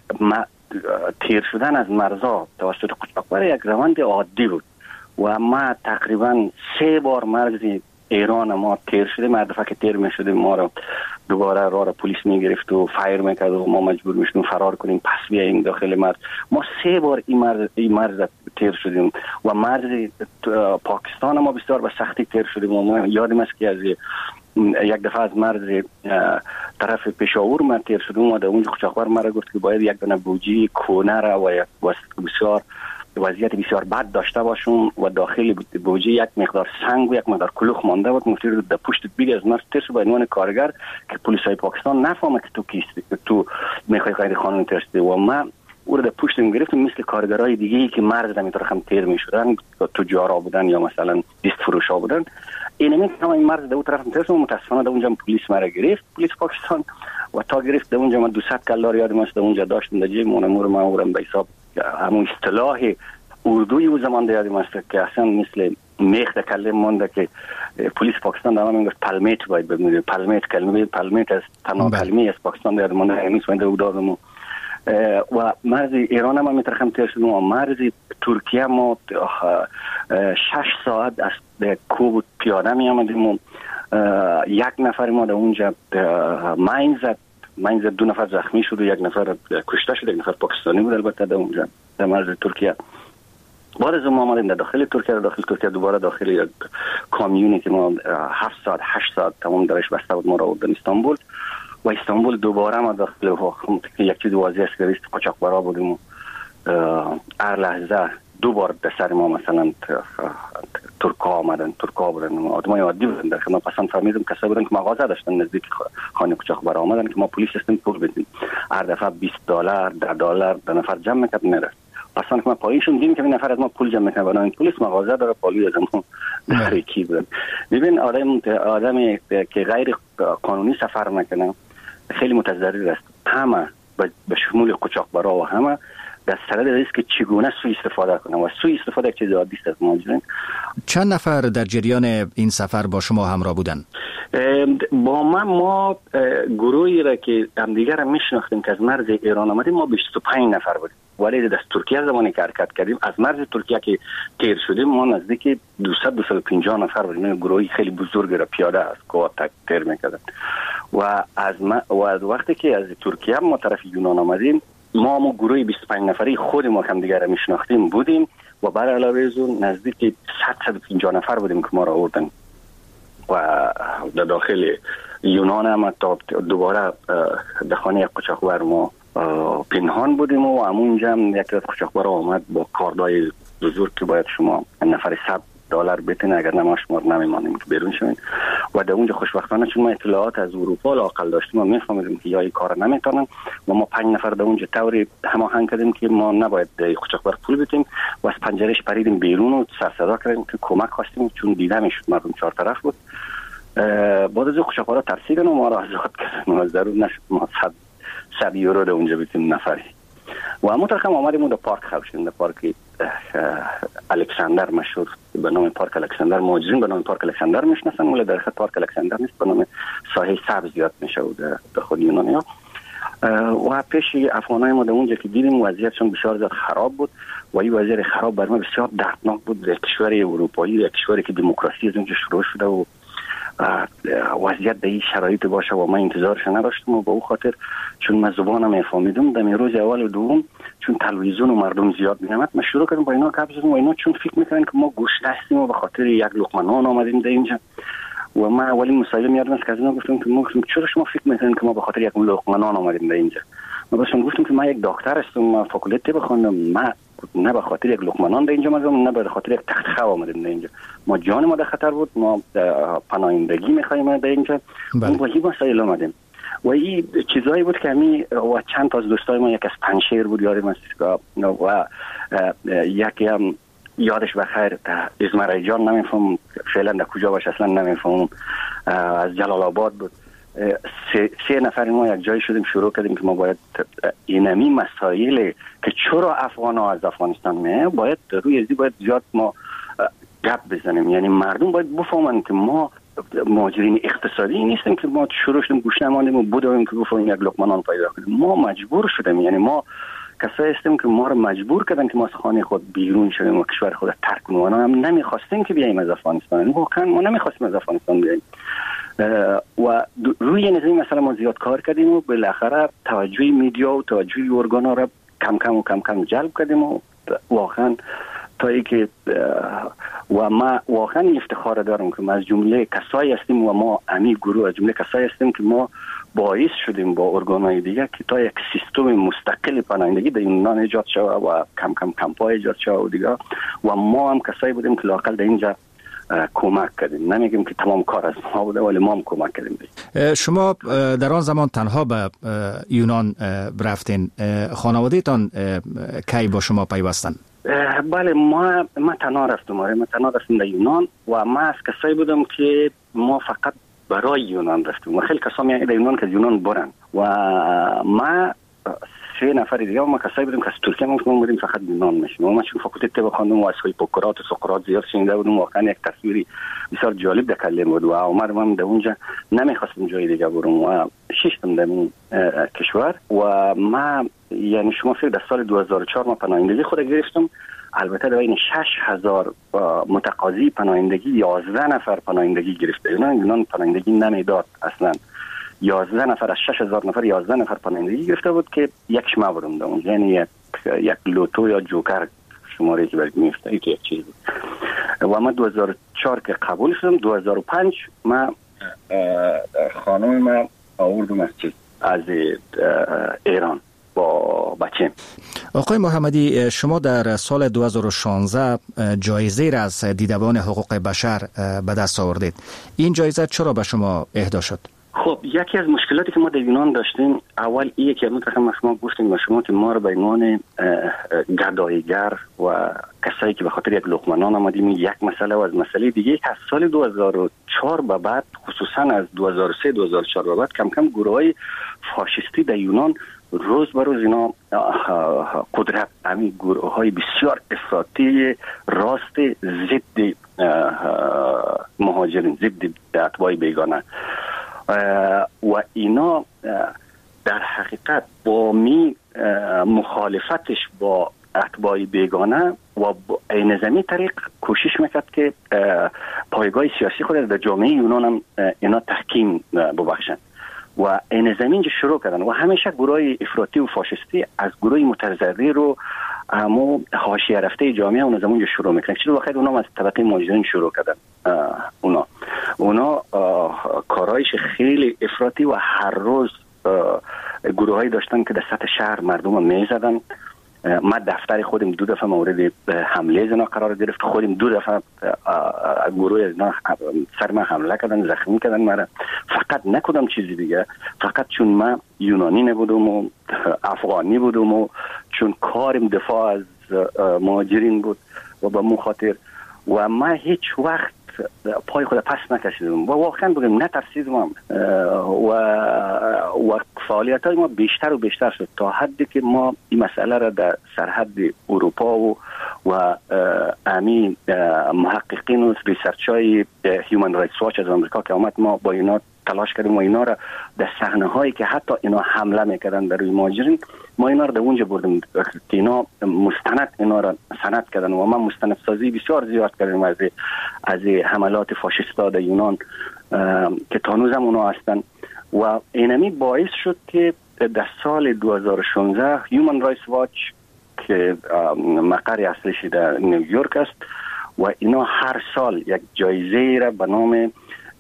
تیر شدن از مرزا توسط قاچاقبر یک روند عادی بود و ما تقریبا سه بار مرز ایران ما تیر شدیم. هر دفعه که تیر می شدیم ما رو دوباره راه را پلیس می گرفت و فایر میکرد و ما مجبور می شدیم فرار کنیم پس بیاییم داخل مرز. ما سه بار این مرز این مرز تیر شدیم و مرز پاکستان ما بسیار به سختی تیر شدیم و ما یادم است که از یک دفعه از مرز طرف پشاور من تیر شدم و در اونجا قاچاقبر مرا گفت که باید یک دونه بوجی کونه را و یک بسیار وضعیت بسیار بد داشته باشم و داخل بوجی یک مقدار سنگ و یک مقدار کلوخ مانده بود. مفتی رو در پشت بیگ از مرز تیر شد به عنوان کارگر که پلیس های پاکستان نفهمه که تو کیستی، تو میخوای غیر قانونی تیر شدی و ما او رو در پشتم گرفتم مثل کارگرای دیگه ای که مرز را میتونن تیر میشدن، تجارا بودن یا مثلا دیست فروشا بودن. اینمی که این مرز در اون طرف میترسم متاسفانه در اونجا پلیس مرا گرفت، پلیس پاکستان و تا گرفت در اونجا من دویست کلار یادم است در اونجا داشتم در جیب مونمور ما اورم به حساب همون اصطلاح اردوی او زمان در یادم است که اصلا مثل میخ در کلم مونده که پلیس پاکستان در من میگفت پلمیت باید بگوید، پلمیت کلمه پلمیت از تنها کلمه از پاکستان در مونده همیشه من در او دادم و مرز ایران هم میترخم تیر شدم و مرز ترکیه ما شش ساعت از کوب پیاده می آمدیم و یک نفر ما در اونجا ماین زد ماین زد دو نفر زخمی شد و یک نفر کشته شد، یک نفر پاکستانی بود البته در اونجا در مرز ترکیه بعد از ما آمدیم در داخل ترکیه، در داخل ترکیه دوباره داخل یک کامیونی که ما هفت ساعت هشت ساعت تمام درش بسته بود ما را آوردن استانبول و استانبول دوباره ما داخل یک چیز واضح است که قاچاقبرا بودیم و هر لحظه دو بار در سر ما مثلا ترکا آمدن، ترکا بودن، آدمای عادی بودن. در خدمت پسند فهمیدم کسایی بودن که مغازه داشتن نزدیک خانه قاچاقبرا آمدن که ما پلیس هستیم پول بدیم. هر دفعه بیست دلار، ده دلار در نفر جمع میکرد میرفت. پسند که ما پایینشون دیدیم که این نفر از ما پول جمع میکنه، بنابراین پلیس مغازه داره پالی از ما در کی بودن. ببین آدم آدمی که غیر قانونی سفر میکنه خیلی متضرر است. همه به شمول قاچاقبرا و همه در سرد است که چگونه سوء استفاده کنه و سوء استفاده یک چیز عادی است از مهاجرین. چند نفر در جریان این سفر با شما همراه بودن؟ با ما ما گروهی را که همدیگر را میشناختیم که از مرز ایران آمدیم ما بیست و پنج نفر بودیم، ولی از ترکیه زمانی که حرکت کردیم از مرز ترکیه که تیر شدیم ما نزدیک دویست تا دویست و پنجاه نفر بودیم. گروهی خیلی بزرگ را پیاده از کوه تک تیر میکردن و از ما و از وقتی که از ترکیه ما طرف یونان آمدیم ما هم گروهی بیست و پنج نفری خود ما هم دیگر را میشناختیم بودیم و بر علاوه از اون نزدیک صد تا پنجاه نفر بودیم که ما را آوردن و در داخل یونان هم تا دوباره در خانه قاچاقبر ما پنهان بودیم و همونجا هم یک از قاچاقبر آمد با کاردای بزرگ که باید شما نفر صد دلار بتین اگر نما شما نمیمانیم که بیرون شوین و در اونجا خوشبختانه چون ما اطلاعات از اروپا لااقل داشتیم و میفهمیدیم که یا این کار نمیتونن و ما پنج نفر در اونجا طوری هماهنگ کردیم که ما نباید قاچاقبر پول بدیم و از پنجرهش پریدیم بیرون و سر صدا کردیم که کمک خواستیم چون دیده میشد مردم چهار طرف بود. بعد از قاچاقبرا ترسیدن و ما را آزاد کردن و ضرور نشد ما صد صد یورو در اونجا بدیم نفری و همون طرف هم آمدیم در پارک خوشیم، در پارک الکساندر مشهور به نام پارک الکساندر، مهاجرین به نام پارک الکساندر میشناسن ولی در حقیقت پارک الکساندر نیست، به نام ساحل سبز یاد میشه در داخل یونانیا و پیش افغانای ما در اونجا که دیدیم وضعیتشون بسیار زیاد خراب بود و این وضعیت خراب بر ما بسیار دردناک بود. در کشور اروپایی، در کشوری که دموکراسی از اونجا شروع شده و وضعیت در این شرایط باشه و من انتظارش نداشتم و به او خاطر چون من زبانم میفهمیدم در روز اول و دوم چون تلویزیون و مردم زیاد میامد من شروع کردم با اینا گپ زدن و اینا چون فکر میکنن که ما گوشت هستیم و به خاطر یک لقمه نان آمدیم در اینجا و من اولین مسائل میادم است که از اینا گفتم که ما چرا شما فکر میکنین که ما به خاطر یک لقمه نان آمدیم در اینجا. ما بهشون گفتم که من یک دکتر هستم، من فاکولته بخوندم، من نه به خاطر یک لقمه نان در اینجا آمدم نه به خاطر یک تخت خواب آمدیم در اینجا. ما جان ما در خطر بود، ما پناهندگی میخوایم در اینجا و با این مسائل آمدیم و این چیزایی بود که می و چند تا از دوستای ما یک از پنشیر بود یادم است و یکی هم یادش بخیر ازمرای جان نمیفهم فعلا در کجا باشه اصلا نمیفهم از جلال آباد بود. سه, سه نفر ما یک جای شدیم شروع کردیم که ما باید اینمی مسائل که چرا افغان ها از افغانستان میه باید روی ازی باید زیاد ما گپ بزنیم، یعنی مردم باید بفهمن که ما مهاجرین اقتصادی نیستیم که ما شروع شدیم گوش نماندیم و بودیم که بفهمیم یک لقمه نان پیدا کنیم. ما مجبور شدیم، یعنی ما کسایی هستیم که ما رو مجبور کردن که ما از خانه خود بیرون شدیم و کشور خود ترک کنیم و هم نمیخواستیم که بیاییم از افغانستان، واقعا ما نمیخواستیم از افغانستان بیاییم و روی این نظام مثلا ما زیاد کار کردیم و بالاخره توجه میدیا و توجه ارگانا را کم کم و کم کم جلب کردیم و واقعا تا ای که و ما واقعا افتخار دارم که ما از جمله کسایی هستیم و ما امی گروه از جمله کسایی هستیم که ما باعث شدیم با ارگانهای دیگه که تا یک سیستم مستقل پناهندگی در یونان ایجاد شود و کم کم کمپای ایجاد شود و دیگه و ما هم کسایی بودیم که لااقل در اینجا کمک کردیم. نمیگیم که تمام کار از ما بوده ولی ما هم کمک کردیم. شما در آن زمان تنها به یونان رفتین، خانواده تان کی با شما پیوستن؟ بله ما ما تنها رفتم، ما تنها رفتم در یونان و ما از کسایی بودم که ما فقط برای یونان رفتیم و خیلی کسا میگن در یونان که یونان برن و ما سه نفر دیگه ما کسایی بودیم که از ترکیه ما بودیم فقط یونان میشیم و ما چون فاکولته بخوندم و از هیپوکرات و سقراط زیاد شنیده بودم واقعا یک تصویری بسیار جالب در کلم بود و اومدم من در اونجا نمیخواستم جای دیگه برم و شیشتم در این کشور و ما یعنی شما فکر در سال دو هزار و چهار ما پناهندگی خود گرفتم. البته در این شش هزار متقاضی پناهندگی یازده نفر پناهندگی گرفته. یونان یونان پناهندگی نمیداد اصلا. یازده نفر از شش هزار نفر یازده نفر پناهندگی گرفته بود که یک شما بودم در اونجا، یعنی یک, یک لوتو یا جوکر شماره که برای میفته این یک چیز بود. و من دو هزار و چهار که قبول شدم، دو هزار و پنج من خانم من آوردم از چیز از ایران با بچه. آقای محمدی، شما در سال دو هزار و شانزده جایزه را از دیدبان حقوق بشر به دست آوردید. این جایزه چرا به شما اهدا شد؟ خب یکی از مشکلاتی که ما در یونان داشتیم، اول این که ما شما گفتیم با شما که ما رو به عنوان گداییگر و کسایی که به خاطر یک لقمه نان آمدیم یک مسئله و از مسئله دیگه از سال دو هزار و چهار به بعد، خصوصا از دو هزار و سه دو هزار و چهار به بعد کم کم گروه‌های فاشیستی در یونان روز به روز اینا قدرت، همین گروه های بسیار افراطی راست ضد مهاجرین، ضد اتباع بیگانه و اینا در حقیقت با می مخالفتش با اتباع بیگانه و این زمین طریق کوشش میکرد که پایگاه سیاسی خود در جامعه یونان هم اینا تحکیم ببخشند و این زمین شروع کردن و همیشه گروه افراطی و فاشیستی از گروه متزری رو همو حاشیه رفته جامعه اون زمان شروع میکنن. چرا وقتی اونا از طبقه مهاجرین شروع کردن، اونا اونا کارایش خیلی افراطی و هر روز گروهایی داشتن که در سطح شهر مردم میزدن. ما دفتر خودم دو دفعه مورد حمله زنا قرار گرفت، خودم دو دفعه گروه زنا سر من حمله کردن، زخمی کردن مرا. فقط نکردم چیزی دیگه، فقط چون من یونانی نبودم و افغانی بودم و چون کارم دفاع از مهاجرین بود و به مو خاطر و من هیچ وقت پای خود پس نکشیدم و واقعا بگم نترسیدم و و فعالیت های ما بیشتر و بیشتر شد تا حدی که ما این مسئله را در سرحد اروپا و و امی محققین و ریسرچ های هیومن رایتس واچ از امریکا که آمد ما با اینا تلاش کردیم و اینا را در صحنه هایی که حتی اینا حمله میکردن در روی مهاجرین ما اینا را در اونجا بردیم که اینا مستند اینا را سند کردن و ما مستند سازی بسیار زیاد کردیم از از حملات فاشیستا در یونان که تانوز هم اونا هستن و اینمی باعث شد که در سال دو هزار و شانزده هیومن رایتس واچ که مقر اصلیش در نیویورک است و اینا هر سال یک جایزه را به نام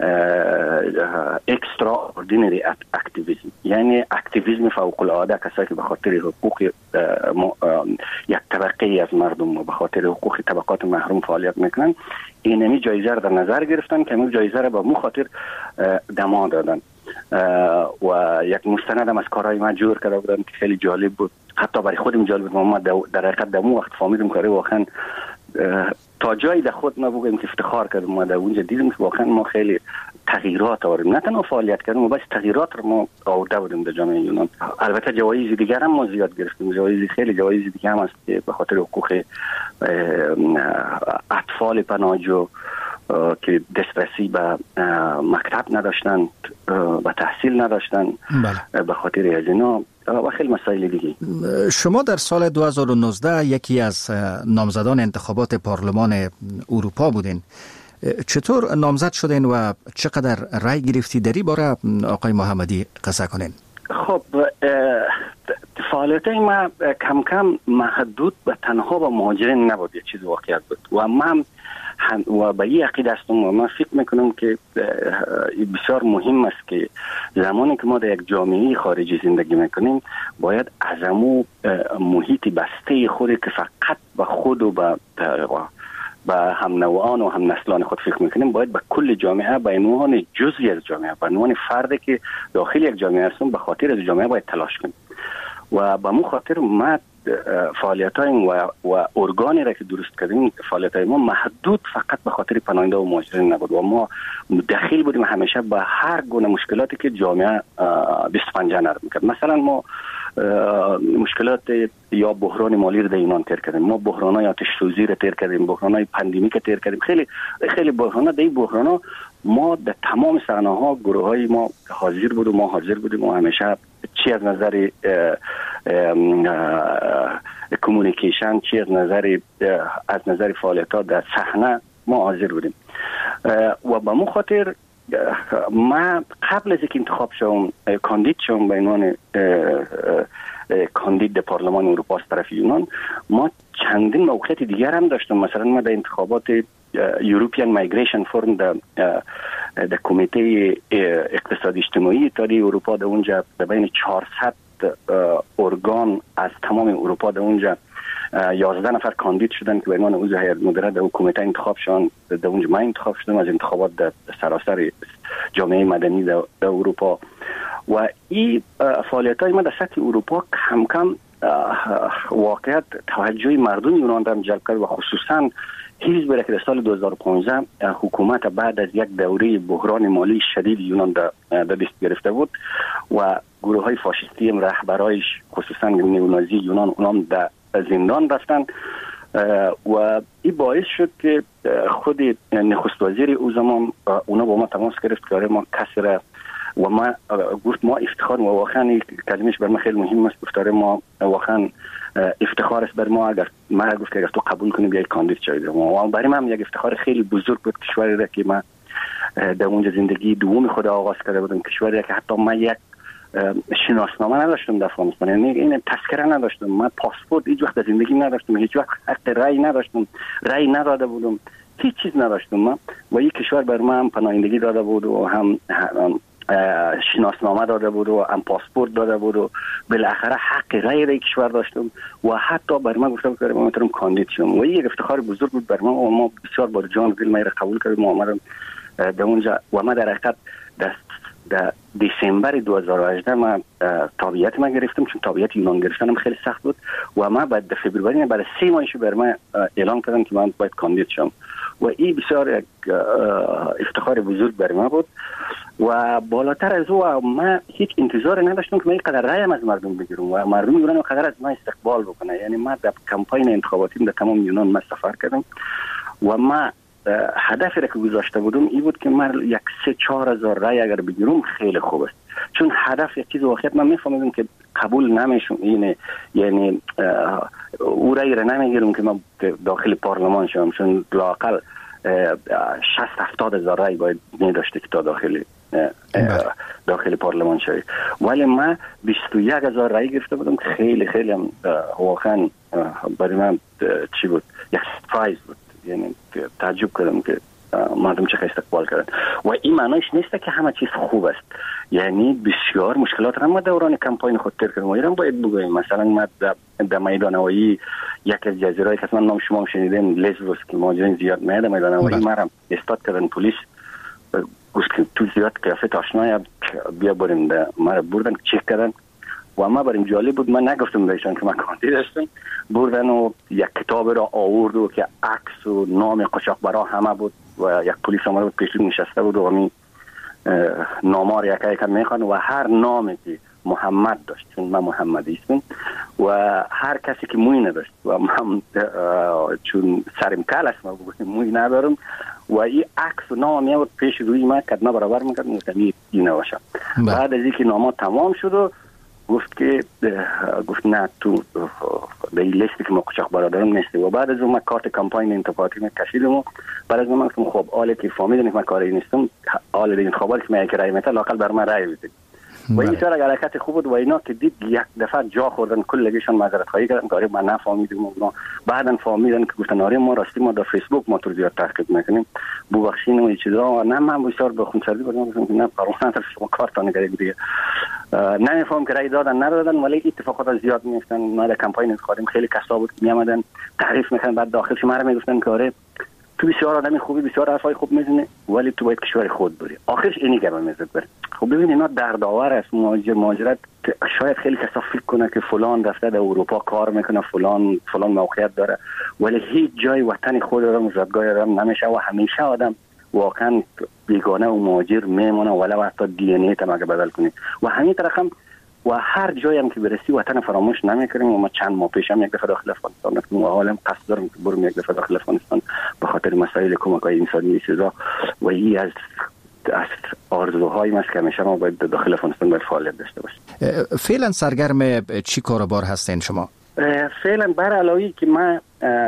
اکسترا اوردینری اکتیویسم، یعنی اکتیویسم فوق العاده، کسایی که به خاطر حقوق یک طبقه از مردم و به خاطر حقوق طبقات محروم فعالیت میکنن، اینمی جایزه را در نظر گرفتن که این جایزه را به مو خاطر دما دادن و یک مستند هم از کارهای من جور کرده بودن که خیلی جالب بود. حتی برای خودم جالب بود، ما در حقیقت دمو وقت فهمیدم کاری واقعا تا جایی در خود ما بگیم که افتخار کردم. ما در اونجا دیدیم که واقعا ما خیلی تغییرات آوردیم، نه تنها فعالیت کردیم و بس تغییرات رو ما آورده بودیم در جامعه یونان. البته جوایز دیگر هم ما زیاد گرفتیم، جوایز خیلی جوایز دیگه هم هست که به خاطر حقوق اطفال پناهجو که دسترسی به مکتب نداشتن، به تحصیل نداشتن، بله. به خاطر از اینا و خیلی مسائل دیگه. شما در سال دو هزار و نوزده یکی از نامزدان انتخابات پارلمان اروپا بودین. چطور نامزد شدین و چقدر رای گرفتی؟ دری باره آقای محمدی قصه کنین. خب فعالیت ما کم کم محدود به تنها به مهاجرین نبود، یک چیز واقعیت بود و من و به این عقیده هستم و من فکر میکنم که بسیار مهم است که زمانی که ما در یک جامعه خارجی زندگی میکنیم باید از امو محیط بسته خود که فقط به خود و به به هم نوعان و هم نسلان خود فکر میکنیم، باید به کل جامعه به عنوان جزئی از جامعه، به عنوان فردی که داخل یک جامعه هستم به خاطر از جامعه باید تلاش کنیم و به مو خاطر ما فعالیت های و, و ارگانی را که درست کردیم، فعالیت های ما محدود فقط به خاطر پناهنده و مهاجرین نبود و ما دخیل بودیم همیشه به هر گونه مشکلاتی که جامعه بیست و پنج نرم میکرد. مثلا ما مشکلات یا بحران مالی رو در ایران تیر کردیم، ما بحران های آتش سوزی رو تیر کردیم، بحران های پاندمیک رو تیر کردیم، خیلی خیلی بحران ها. در این بحران ها ما در تمام صحنه ها گروه های ما حاضر بودیم، ما حاضر بودیم و همیشه چی از نظر کمونیکیشن، چی از نظر از نظر فعالیت ها در صحنه ما حاضر بودیم و به مو خاطر ما قبل از اینکه انتخاب شوم کاندید شوم به عنوان کاندید در پارلمان اروپا از طرف یونان، ما چندین موقعیت دیگر هم داشتیم. مثلا ما در انتخابات یوروپیان مایگریشن فورم در در کمیته اقتصادی اجتماعی اتحادیه اروپا در اونجا در بین چهارصد ارگان از تمام اروپا در اونجا یازده نفر کاندید شدن که به عنوان عضو هیئت مدیره در کمیته انتخاب شدن. در اونجا من انتخاب شدم از انتخابات در سراسر جامعه مدنی در اروپا. و این فعالیت های ما در سطح اروپا کم کم واقعیت توجه مردم یونان را جلب کرد و خصوصا حزبی را که در سال دو هزار و پانزده حکومت بعد از یک دوره بحران مالی شدید یونان در دست گرفته بود و گروه های فاشیستی هم رهبرایش خصوصا نیونازی یونان اونام در زندان رفتن و این باعث شد که خود نخست وزیر او زمان اونا با ما تماس گرفت که ما کسی را و ما گفت ما افتخار و واقعا کلمش بر ما خیلی مهم است. گفت ما واقعا افتخار است بر ما اگر ما گفت که اگر تو قبول کنی بیای کاندید شوید. و برای من یک افتخار خیلی بزرگ بود کشوری را که ما در اونجا زندگی دوم خود آغاز کرده بودم، کشوری را که حتی ما یک شناسنامه نداشتم در افغانستان، یعنی این تذکره نداشتم، من پاسپورت هیچ وقت در زندگی نداشتم، هیچ وقت حق رأی نداشتم، رأی نداده بودم، هیچ چیز نداشتم من. و این کشور بر من هم پناهندگی داده بود و هم شناسنامه داده بود و هم پاسپورت داده بود و بالاخره حق رأی در کشور داشتم و حتی بر من گفتم که من میتونم کاندید شم و این یک افتخار بزرگ بود بر من و ما بسیار با جان دل من را قبول کردیم و آمدم در اونجا. و ما در حقیقت در دسامبر دو هزار و هجده ما تابعیت ما گرفتم، چون تابعیت یونان گرفتنم خیلی سخت بود و ما بعد فوریه بعد سه ماهش بر من اعلام کردم که من باید کاندید شم و این بسیار یک افتخار بزرگ بر ما بود. و بالاتر از او ما هیچ انتظار نداشتم که من این قدر رأی از مردم بگیرم و مردم یونان و قدر از ما استقبال بکنه. یعنی ما در کمپاین انتخاباتی در تمام یونان ما سفر کردم و ما هدفی را که گذاشته بودم این بود که من یک سه چهار هزار رأی اگر بگیرم خیلی خوب است، چون هدف یک چیز واقعیت من میفهمیدم که قبول نمیشم، اینه یعنی او رأی را نمیگیرم که من داخل پارلمان شوم، چون لااقل شصت هفتاد هزار رأی باید میداشته که تا داخل داخل پارلمان شوی. ولی من بیست و یک هزار رأی گرفته بودم، خیلی خیلی هم واقعا برای من چی بود، یک سپرایز بود، یعنی تعجب کردم که مردم چه استقبال کردن. و این معنیش نیست که همه چیز خوب است، یعنی بسیار مشکلات هم ما دوران کمپاین خود تیر کردیم و ایران باید بگوییم. مثلا ما در میدان هوایی یک از جزیره‌ای که من نام شما هم شنیدین لزبوس که مهاجرین زیاد میاد میدان هوایی ما را استاد کردن، پلیس گفت که تو زیاد قیافت آشنایی بیا بریم، در ما را بردن چک کردن و ما بریم جالب بود، من نگفتم بهشون که من کاندید هستم، بردن و یک کتاب را آورد و که عکس و نام قاچاقبرا همه بود و یک پلیس آمده بود پیش نشسته بود و همین نامار یک یک میخوان و هر نامی که محمد داشت، چون من محمدی هستم و هر کسی که موی نداشت و من چون سرم کل است ما موی ندارم و این عکس و نام میاد پیش روی من کدنا برابر میکرد مستمی اینه باشه. بعد از اینکه نامات تمام شد و گفت که گفت نه تو به این لیستی که ما قاچاق برادرم نیستی و بعد از اون من کارت کمپاین انتخاباتی من کشیدم و بعد از اون من گفتم خب آله که فهمیدن که من کاری نیستم، آله دیگه انتخاباتی که من یک رای میتونم لااقل بر من رای بدید و این سر حرکت خوب بود و اینا که دید یک دفعه جا خوردن کلگیشون معذرت خواهی کردن که من نفهمیدم و بعدن فهمیدن که گفتن آره ما راستی ما در فیسبوک ما تو زیاد تحقیق میکنیم ببخشین و این چیزا. نه من بسیار به خونسردی بودم گفتم که نه قانون در شما کارتون نگاری دیگه نمیفهم که رای دادن ندادن ولی اتفاقات زیاد میفتن. ما در کمپاین انتخابی خیلی کسا بود که میامدن تعریف میکنن بعد داخل شما رو میگفتن که آره تو بسیار آدمی خوبی بسیار حرفای خوب میزنی ولی تو باید کشور خود بری. آخرش اینی گپ میزد بر. خب ببین اینا دردآور است مهاجر مهاجرت. شاید خیلی کسا فکر کنه که فلان رفته در اروپا کار میکنه فلان فلان موقعیت داره ولی هیچ جای وطن خود رو مزادگاه رو نمیشه و همیشه آدم واقعا بیگانه و مهاجر میمونه ولو حتی دی ان ای تا مگه بدل کنی و همین طرف هم و هر جایی هم که برسی وطن فراموش نمیکنیم. و ما چند ماه پیش هم یک دفعه داخل افغانستان رفتیم و حالا قصد دارم که برم یک دفعه داخل افغانستان به خاطر مسائل کمک‌های انسانی چیزا و این از از آرزوهای است که همیشه ما باید داخل افغانستان باید فعالیت داشته باشیم. فعلا سرگرم چی کاروبار هستین شما؟ فعلا بر علاوه که من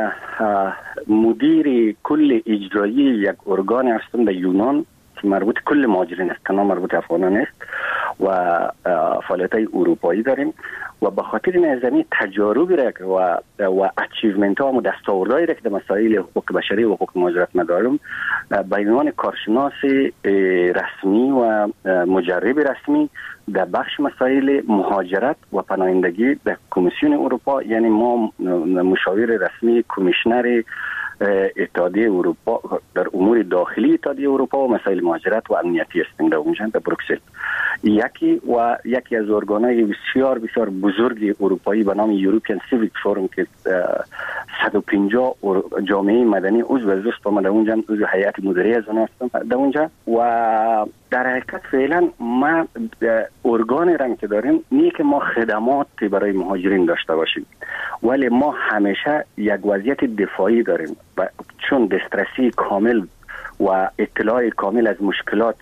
مدیر کل اجرایی یک ارگان هستم در یونان که مربوط کل مهاجرین است، تنها مربوط افغانان است و فعالیت‌های اروپایی داریم و به خاطر این زمین تجاربی را و و اچیومنت ها و دستاوردهایی را که در مسائل حقوق بشری و حقوق مهاجرت نداریم به عنوان کارشناس رسمی و مجرب رسمی در بخش مسائل مهاجرت و پناهندگی در کمیسیون اروپا، یعنی ما مشاور رسمی کمیشنر اتحادیه اروپا در امور داخلی اتحادیه اروپا و مسائل مهاجرت و امنیتی هستیم در اونجا در بروکسل. یکی و یکی از ارگان‌های بسیار بسیار بزرگ اروپایی به نام یوروپیان سیویک فورم که صد و پنجاه جامعه مدنی عضو از دوست آمده اونجا، عضو هیئت مدیره از اونها هستم در اونجا. و در حقیقت فعلا ما ارگان رنگ که داریم نیه که ما خدمات برای مهاجرین داشته باشیم، ولی ما همیشه یک وضعیت دفاعی داریم و چون دسترسی کامل و اطلاع کامل از مشکلات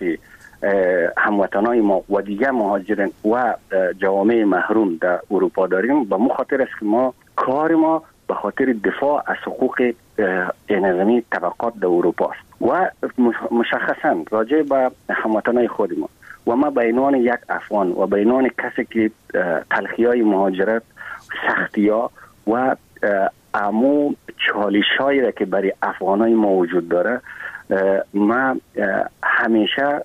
هموطنای ما و دیگه مهاجرین و جوامع محروم در اروپا داریم، به مخاطر است که ما کار ما به خاطر دفاع از حقوق انظامی طبقات در اروپا است و مشخصا راجع به هموطنای خود ما و ما به عنوان یک افغان و به عنوان کسی که تلخی‌های مهاجرت، سختی‌ها و امو چالش‌هایی را که برای افغانای ما وجود داره، ما همیشه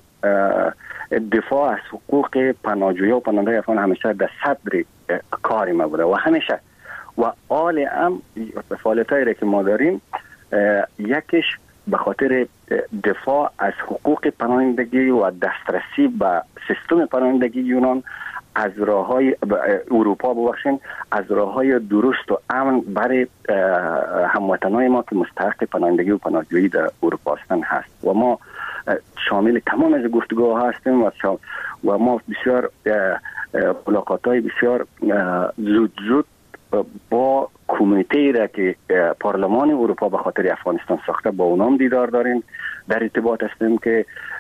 دفاع از حقوق پناهجویان و پناهنده افغان همیشه در صدر کار ما بوده و همیشه و آل هم فعالیتایی را که ما داریم یکیش به خاطر دفاع از حقوق پناهندگی و دسترسی به سیستم پناهندگی یونان از راه‌های اروپا ببخشین از راه‌های درست و امن برای هموطنان ما که مستحق پناهندگی و پناهجویی در اروپا هستند هست و ما شامل تمام از گفتگوها هستیم و و ما بسیار ملاقات‌های بسیار زود زود با کمیته را که پارلمان اروپا به خاطر افغانستان ساخته با اونام دیدار داریم، در ارتباط هستیم که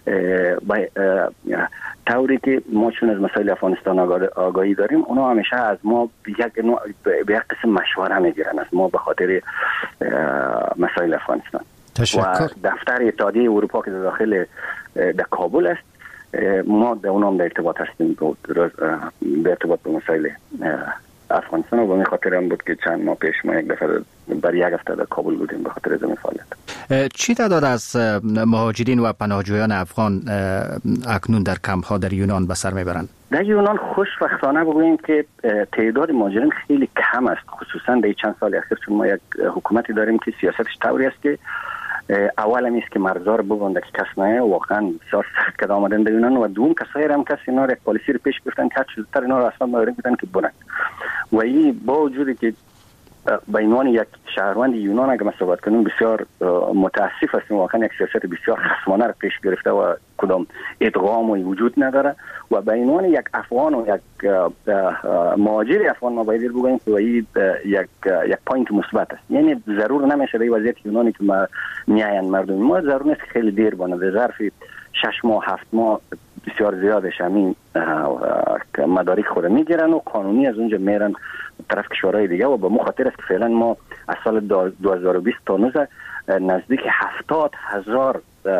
طوری که ما چون از مسائل افغانستان آگاهی داریم اونا همیشه از ما یک به یک قسم مشوره میگیرن از ما به خاطر مسائل افغانستان. تشکر. و دفتر اتحادیه اروپا که داخل در کابل است ما در اونام در ارتباط هستیم در ارتباط به مسائل افغانستان و به خاطر هم بود که چند ماه پیش ما یک دفعه برای یک هفته در کابل بودیم به خاطر زمین فعالیت. چی تعداد از مهاجرین و پناهجویان افغان اکنون در کمپ ها در یونان به سر میبرند؟ در یونان خوشبختانه بگوییم که تعداد مهاجرین خیلی کم است، خصوصا در چند سال اخیر، چون ما یک حکومتی داریم که سیاستش طوری است که اول هم است که مرزا رو ببنده که کس نه، واقعا بسیار سخت کده آمدن در یونان و دوم کسایی هم کسی اینا رو یک پالیسی رو پیش گرفتن که هر چیز زودتر اینا رو اصلا مهاجرین بودن که برن و این با وجودی که به عنوان یک شهروند یونان اگه ما صحبت کنیم بسیار متاسف هستیم، واقعا یک سیاست بسیار خصمانه رو پیش گرفته و کدام ادغام و وجود نداره و به عنوان یک افغان و یک مهاجر افغان ما باید بگوییم که این یک یک پوینت مثبت است. یعنی ضرور نمیشه در وضعیت یونانی که ما میاین مردم ما ضرور نیست خیلی دیر بانه، در ظرف شش ماه هفت ماه بسیار زیادش همین مدارک خود میگیرن و قانونی از اونجا میرن طرف کشورهای دیگه و به مخاطر است که فعلا ما از سال دو هزار و بیست تا نوزده نزدیک هفتاد هزار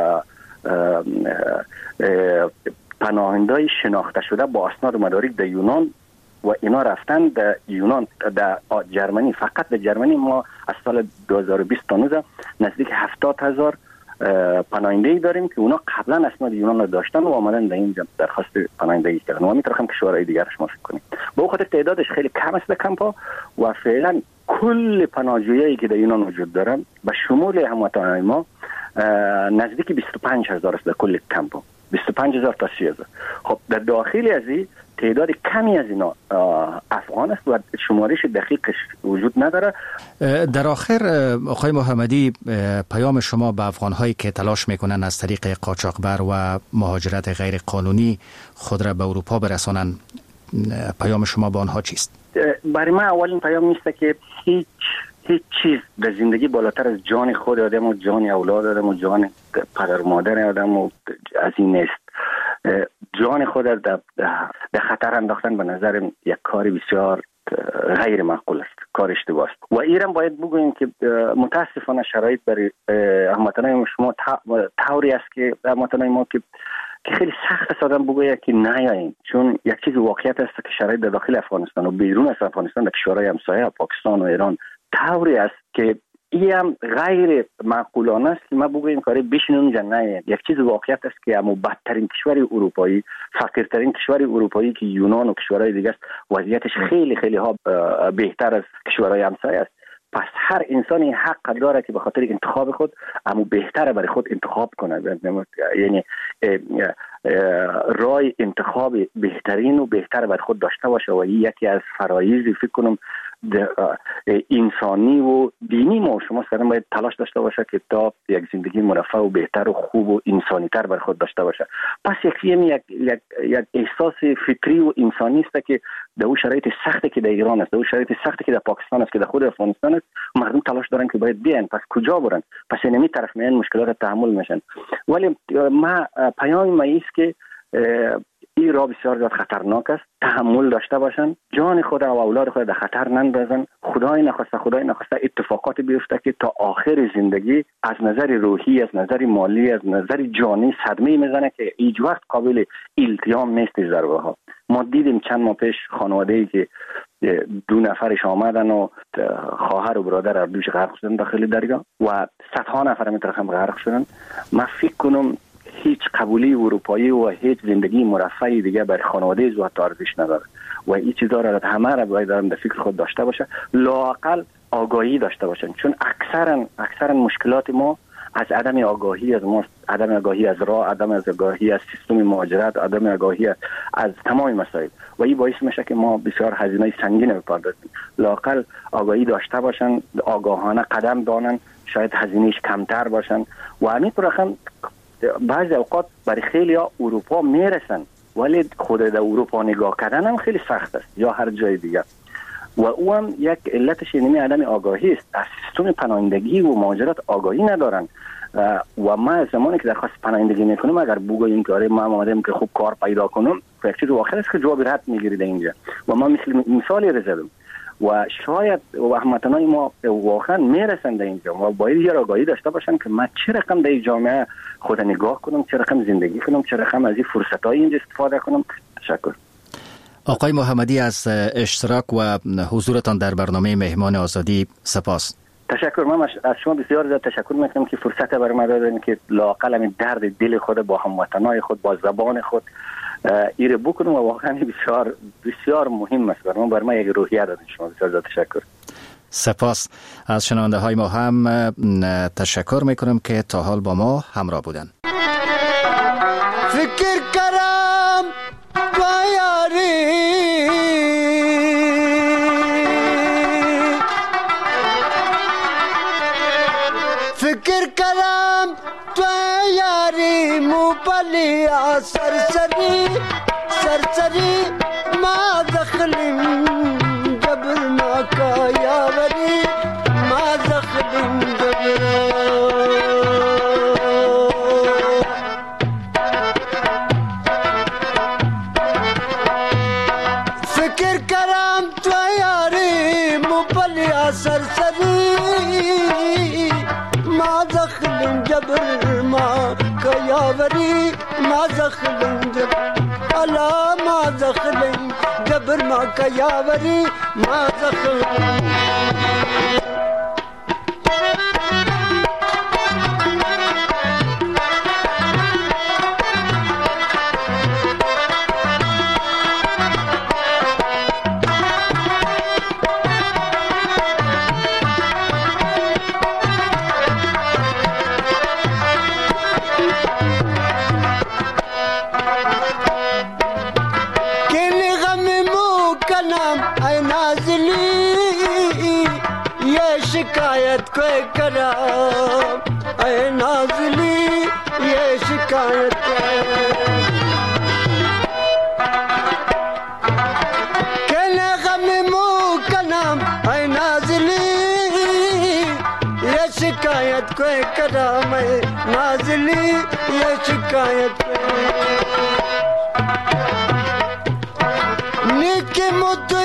پناهنده‌ای شناخته شده با اسناد مدارک در یونان و اینا رفتن در یونان در جرمنی، فقط در جرمنی ما از سال دو هزار و بیست تا نوزده نزدیک هفتاد هزار پناهنده‌ای داریم که اونا قبلا اسناد یونان رو داشتن و آمدن در اینجا درخواست پناهندگی کردن و میتونیم کشورهای دیگرش ما فکر کنیم. به خاطر تعدادش خیلی کم است در کمپا و فعلا کل پناهجویایی که در یونان وجود دارن به شمول هموطنان ما نزدیک بیست و پنج هزار است در کل کمپا، بیست و پنج هزار تا سی هزار. خب در داخل از این تعداد کمی از اینا افغان است و شمارش دقیقش وجود نداره. در آخر آقای محمدی، پیام شما به افغان‌هایی که تلاش میکنن از طریق قاچاقبر و مهاجرت غیر قانونی خود را به اروپا برسانند، پیام شما به آنها چیست؟ برای من اولین پیام نیست که هیچ هیچ چیز در زندگی بالاتر از جان خود آدم و جان اولاد آدم و جان پدر و مادر آدم و از این نیست. جان خود در در خطر انداختن به نظر یک کار بسیار غیر معقول است، کار اشتباه است و ایران باید بگوییم که متاسفانه شرایط برای هموطنان شما طوری است که هموطنان ما که که خیلی سخت است آدم بگوید که نیاین، چون یک چیز واقعیت است که شرایط در داخل افغانستان و بیرون از افغانستان در کشورهای همسایه پاکستان و ایران طوری است که این هم غیر معقولانه است که ما بگوییم کاری بشینیم اینجا. نه، یک چیز واقعیت است که اما بدترین کشور اروپایی، فقیرترین کشور اروپایی که یونان و کشورهای دیگه است، وضعیتش خیلی خیلی ها بهتر از کشورهای همسایه است. پس هر انسانی حق داره که به خاطر انتخاب خود اما بهتره برای خود انتخاب کنه. یعنی رای انتخاب بهترین و بهتر برای خود داشته باشه و یکی از فرایض فکر کنم انسانی و دینی ما شما سرم باید تلاش داشته باشه که تا یک زندگی مرفه و بهتر و خوب و انسانی تر برای خود داشته باشه. پس یک یک یک یک احساس فطری و انسانی است که در اون شرایط سختی که در ایران است، در اون شرایط سختی که در پاکستان است، که در خود افغانستان است، مردم تلاش دارن که باید بیان. پس کجا برن؟ پس اینمی طرف میان مشکلات تحمل میشن. ولی ما پیام ما است که این را بسیار زیاد خطرناک است، تحمل داشته باشن، جان خود و اولاد خود در خطر نندازن. خدای نخواسته خدای نخواسته اتفاقات بیفته که تا آخر زندگی از نظر روحی، از نظر مالی، از نظر جانی صدمه میزنه که هیچ وقت قابل التیام نیست. ضربه ها ما دیدیم چند ماه پیش خانواده‌ای که دو نفرش آمدن و خواهر و برادر هر دوش غرق شدن داخل دریا و صدها نفر میترخ هم غرق شدن. من فکر کنم هیچ قبولی اروپایی و هیچ زندگی مرفعی دیگه برای خانواده زوات ارزش نداره و این چیزا را همه را باید در فکر خود داشته باشه، لااقل آگاهی داشته باشن، چون اکثرا اکثرا مشکلات ما از عدم آگاهی از ما، عدم آگاهی از راه، عدم از آگاهی از سیستم مهاجرت، عدم آگاهی از, از تمام مسائل و این باعث میشه که ما بسیار هزینه سنگین بپردازیم. لااقل آگاهی داشته باشن، آگاهانه قدم دانن، شاید هزینهش کمتر باشن و همینطور هم بعضی اوقات برای خیلی ها اروپا میرسن ولی خود در اروپا نگاه کردن هم خیلی سخت است یا هر جای دیگه و او هم یک علتش اینمی عدم آگاهی است. از سیستم پناهندگی و مهاجرت آگاهی ندارن و ما زمانی که درخواست پناهندگی میکنم اگر بگوییم که آره ما آمدیم که خوب کار پیدا کنم، یک چیز واقعا است که جواب رد میگیرید اینجا و ما مثل مثالی رو زدم و شاید و هموطنان ما واقعا میرسن در اینجا و باید یه آگاهی داشته باشن که من چه رقم در جامعه خود نگاه کنم، چه رقم زندگی کنم، چه رقم از این فرصت‌های اینجا استفاده کنم. تشکر. آقای محمدی از اشتراک و حضورتان در برنامه مهمان آزادی سپاس. تشکر. من از شما بسیار زیاد تشکر میکنم که فرصت برای من دادن که لااقل همین درد دل خود با هموطنای خود با زبان خود ایره بکنم و واقعا بسیار بسیار مهم است برای من، برای من یک روحیه دادن شما. بسیار زیاد تشکر. سپاس. از شنونده های ما هم تشکر میکنم که تا حال با ما همراه بودن. فکر کرم بیاری فکر کرم بیاری مو پلی سرسری سرسری ما دخلیم جبر ما کایاوری ما دخلیم جبر فکر کرم تو یاری مو پلی سرسری ما دخلیم جبر ما کایاوری ما دخلیم جبر الا ما دخلیم جبر ما کایاوری ما دخلیم शिकायत कोई करा ऐ नाज़ली ये शिकायत केले गम मु कनाम ऐ नाज़ली ये शिकायत कोई करा मैं नाज़ली ये शिकायत निके मुद्दे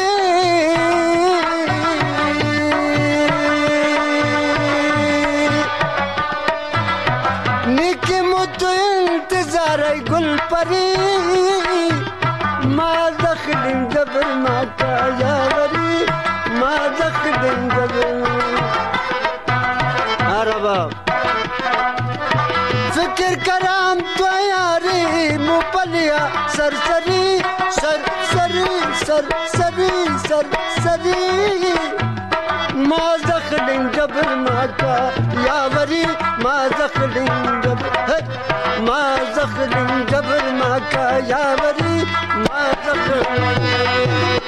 गुल पर یاوری ما دخلیم جبر مکا یاوری ما دخلیم جبر عربا فکر کرام تو یاری مپلیا سرسری سرسری سرسری سرسری ما دخلیم جبر مکا یاوری ما دخلیم جبر ما دخلیم جبر مکا یاوری ما دخلیم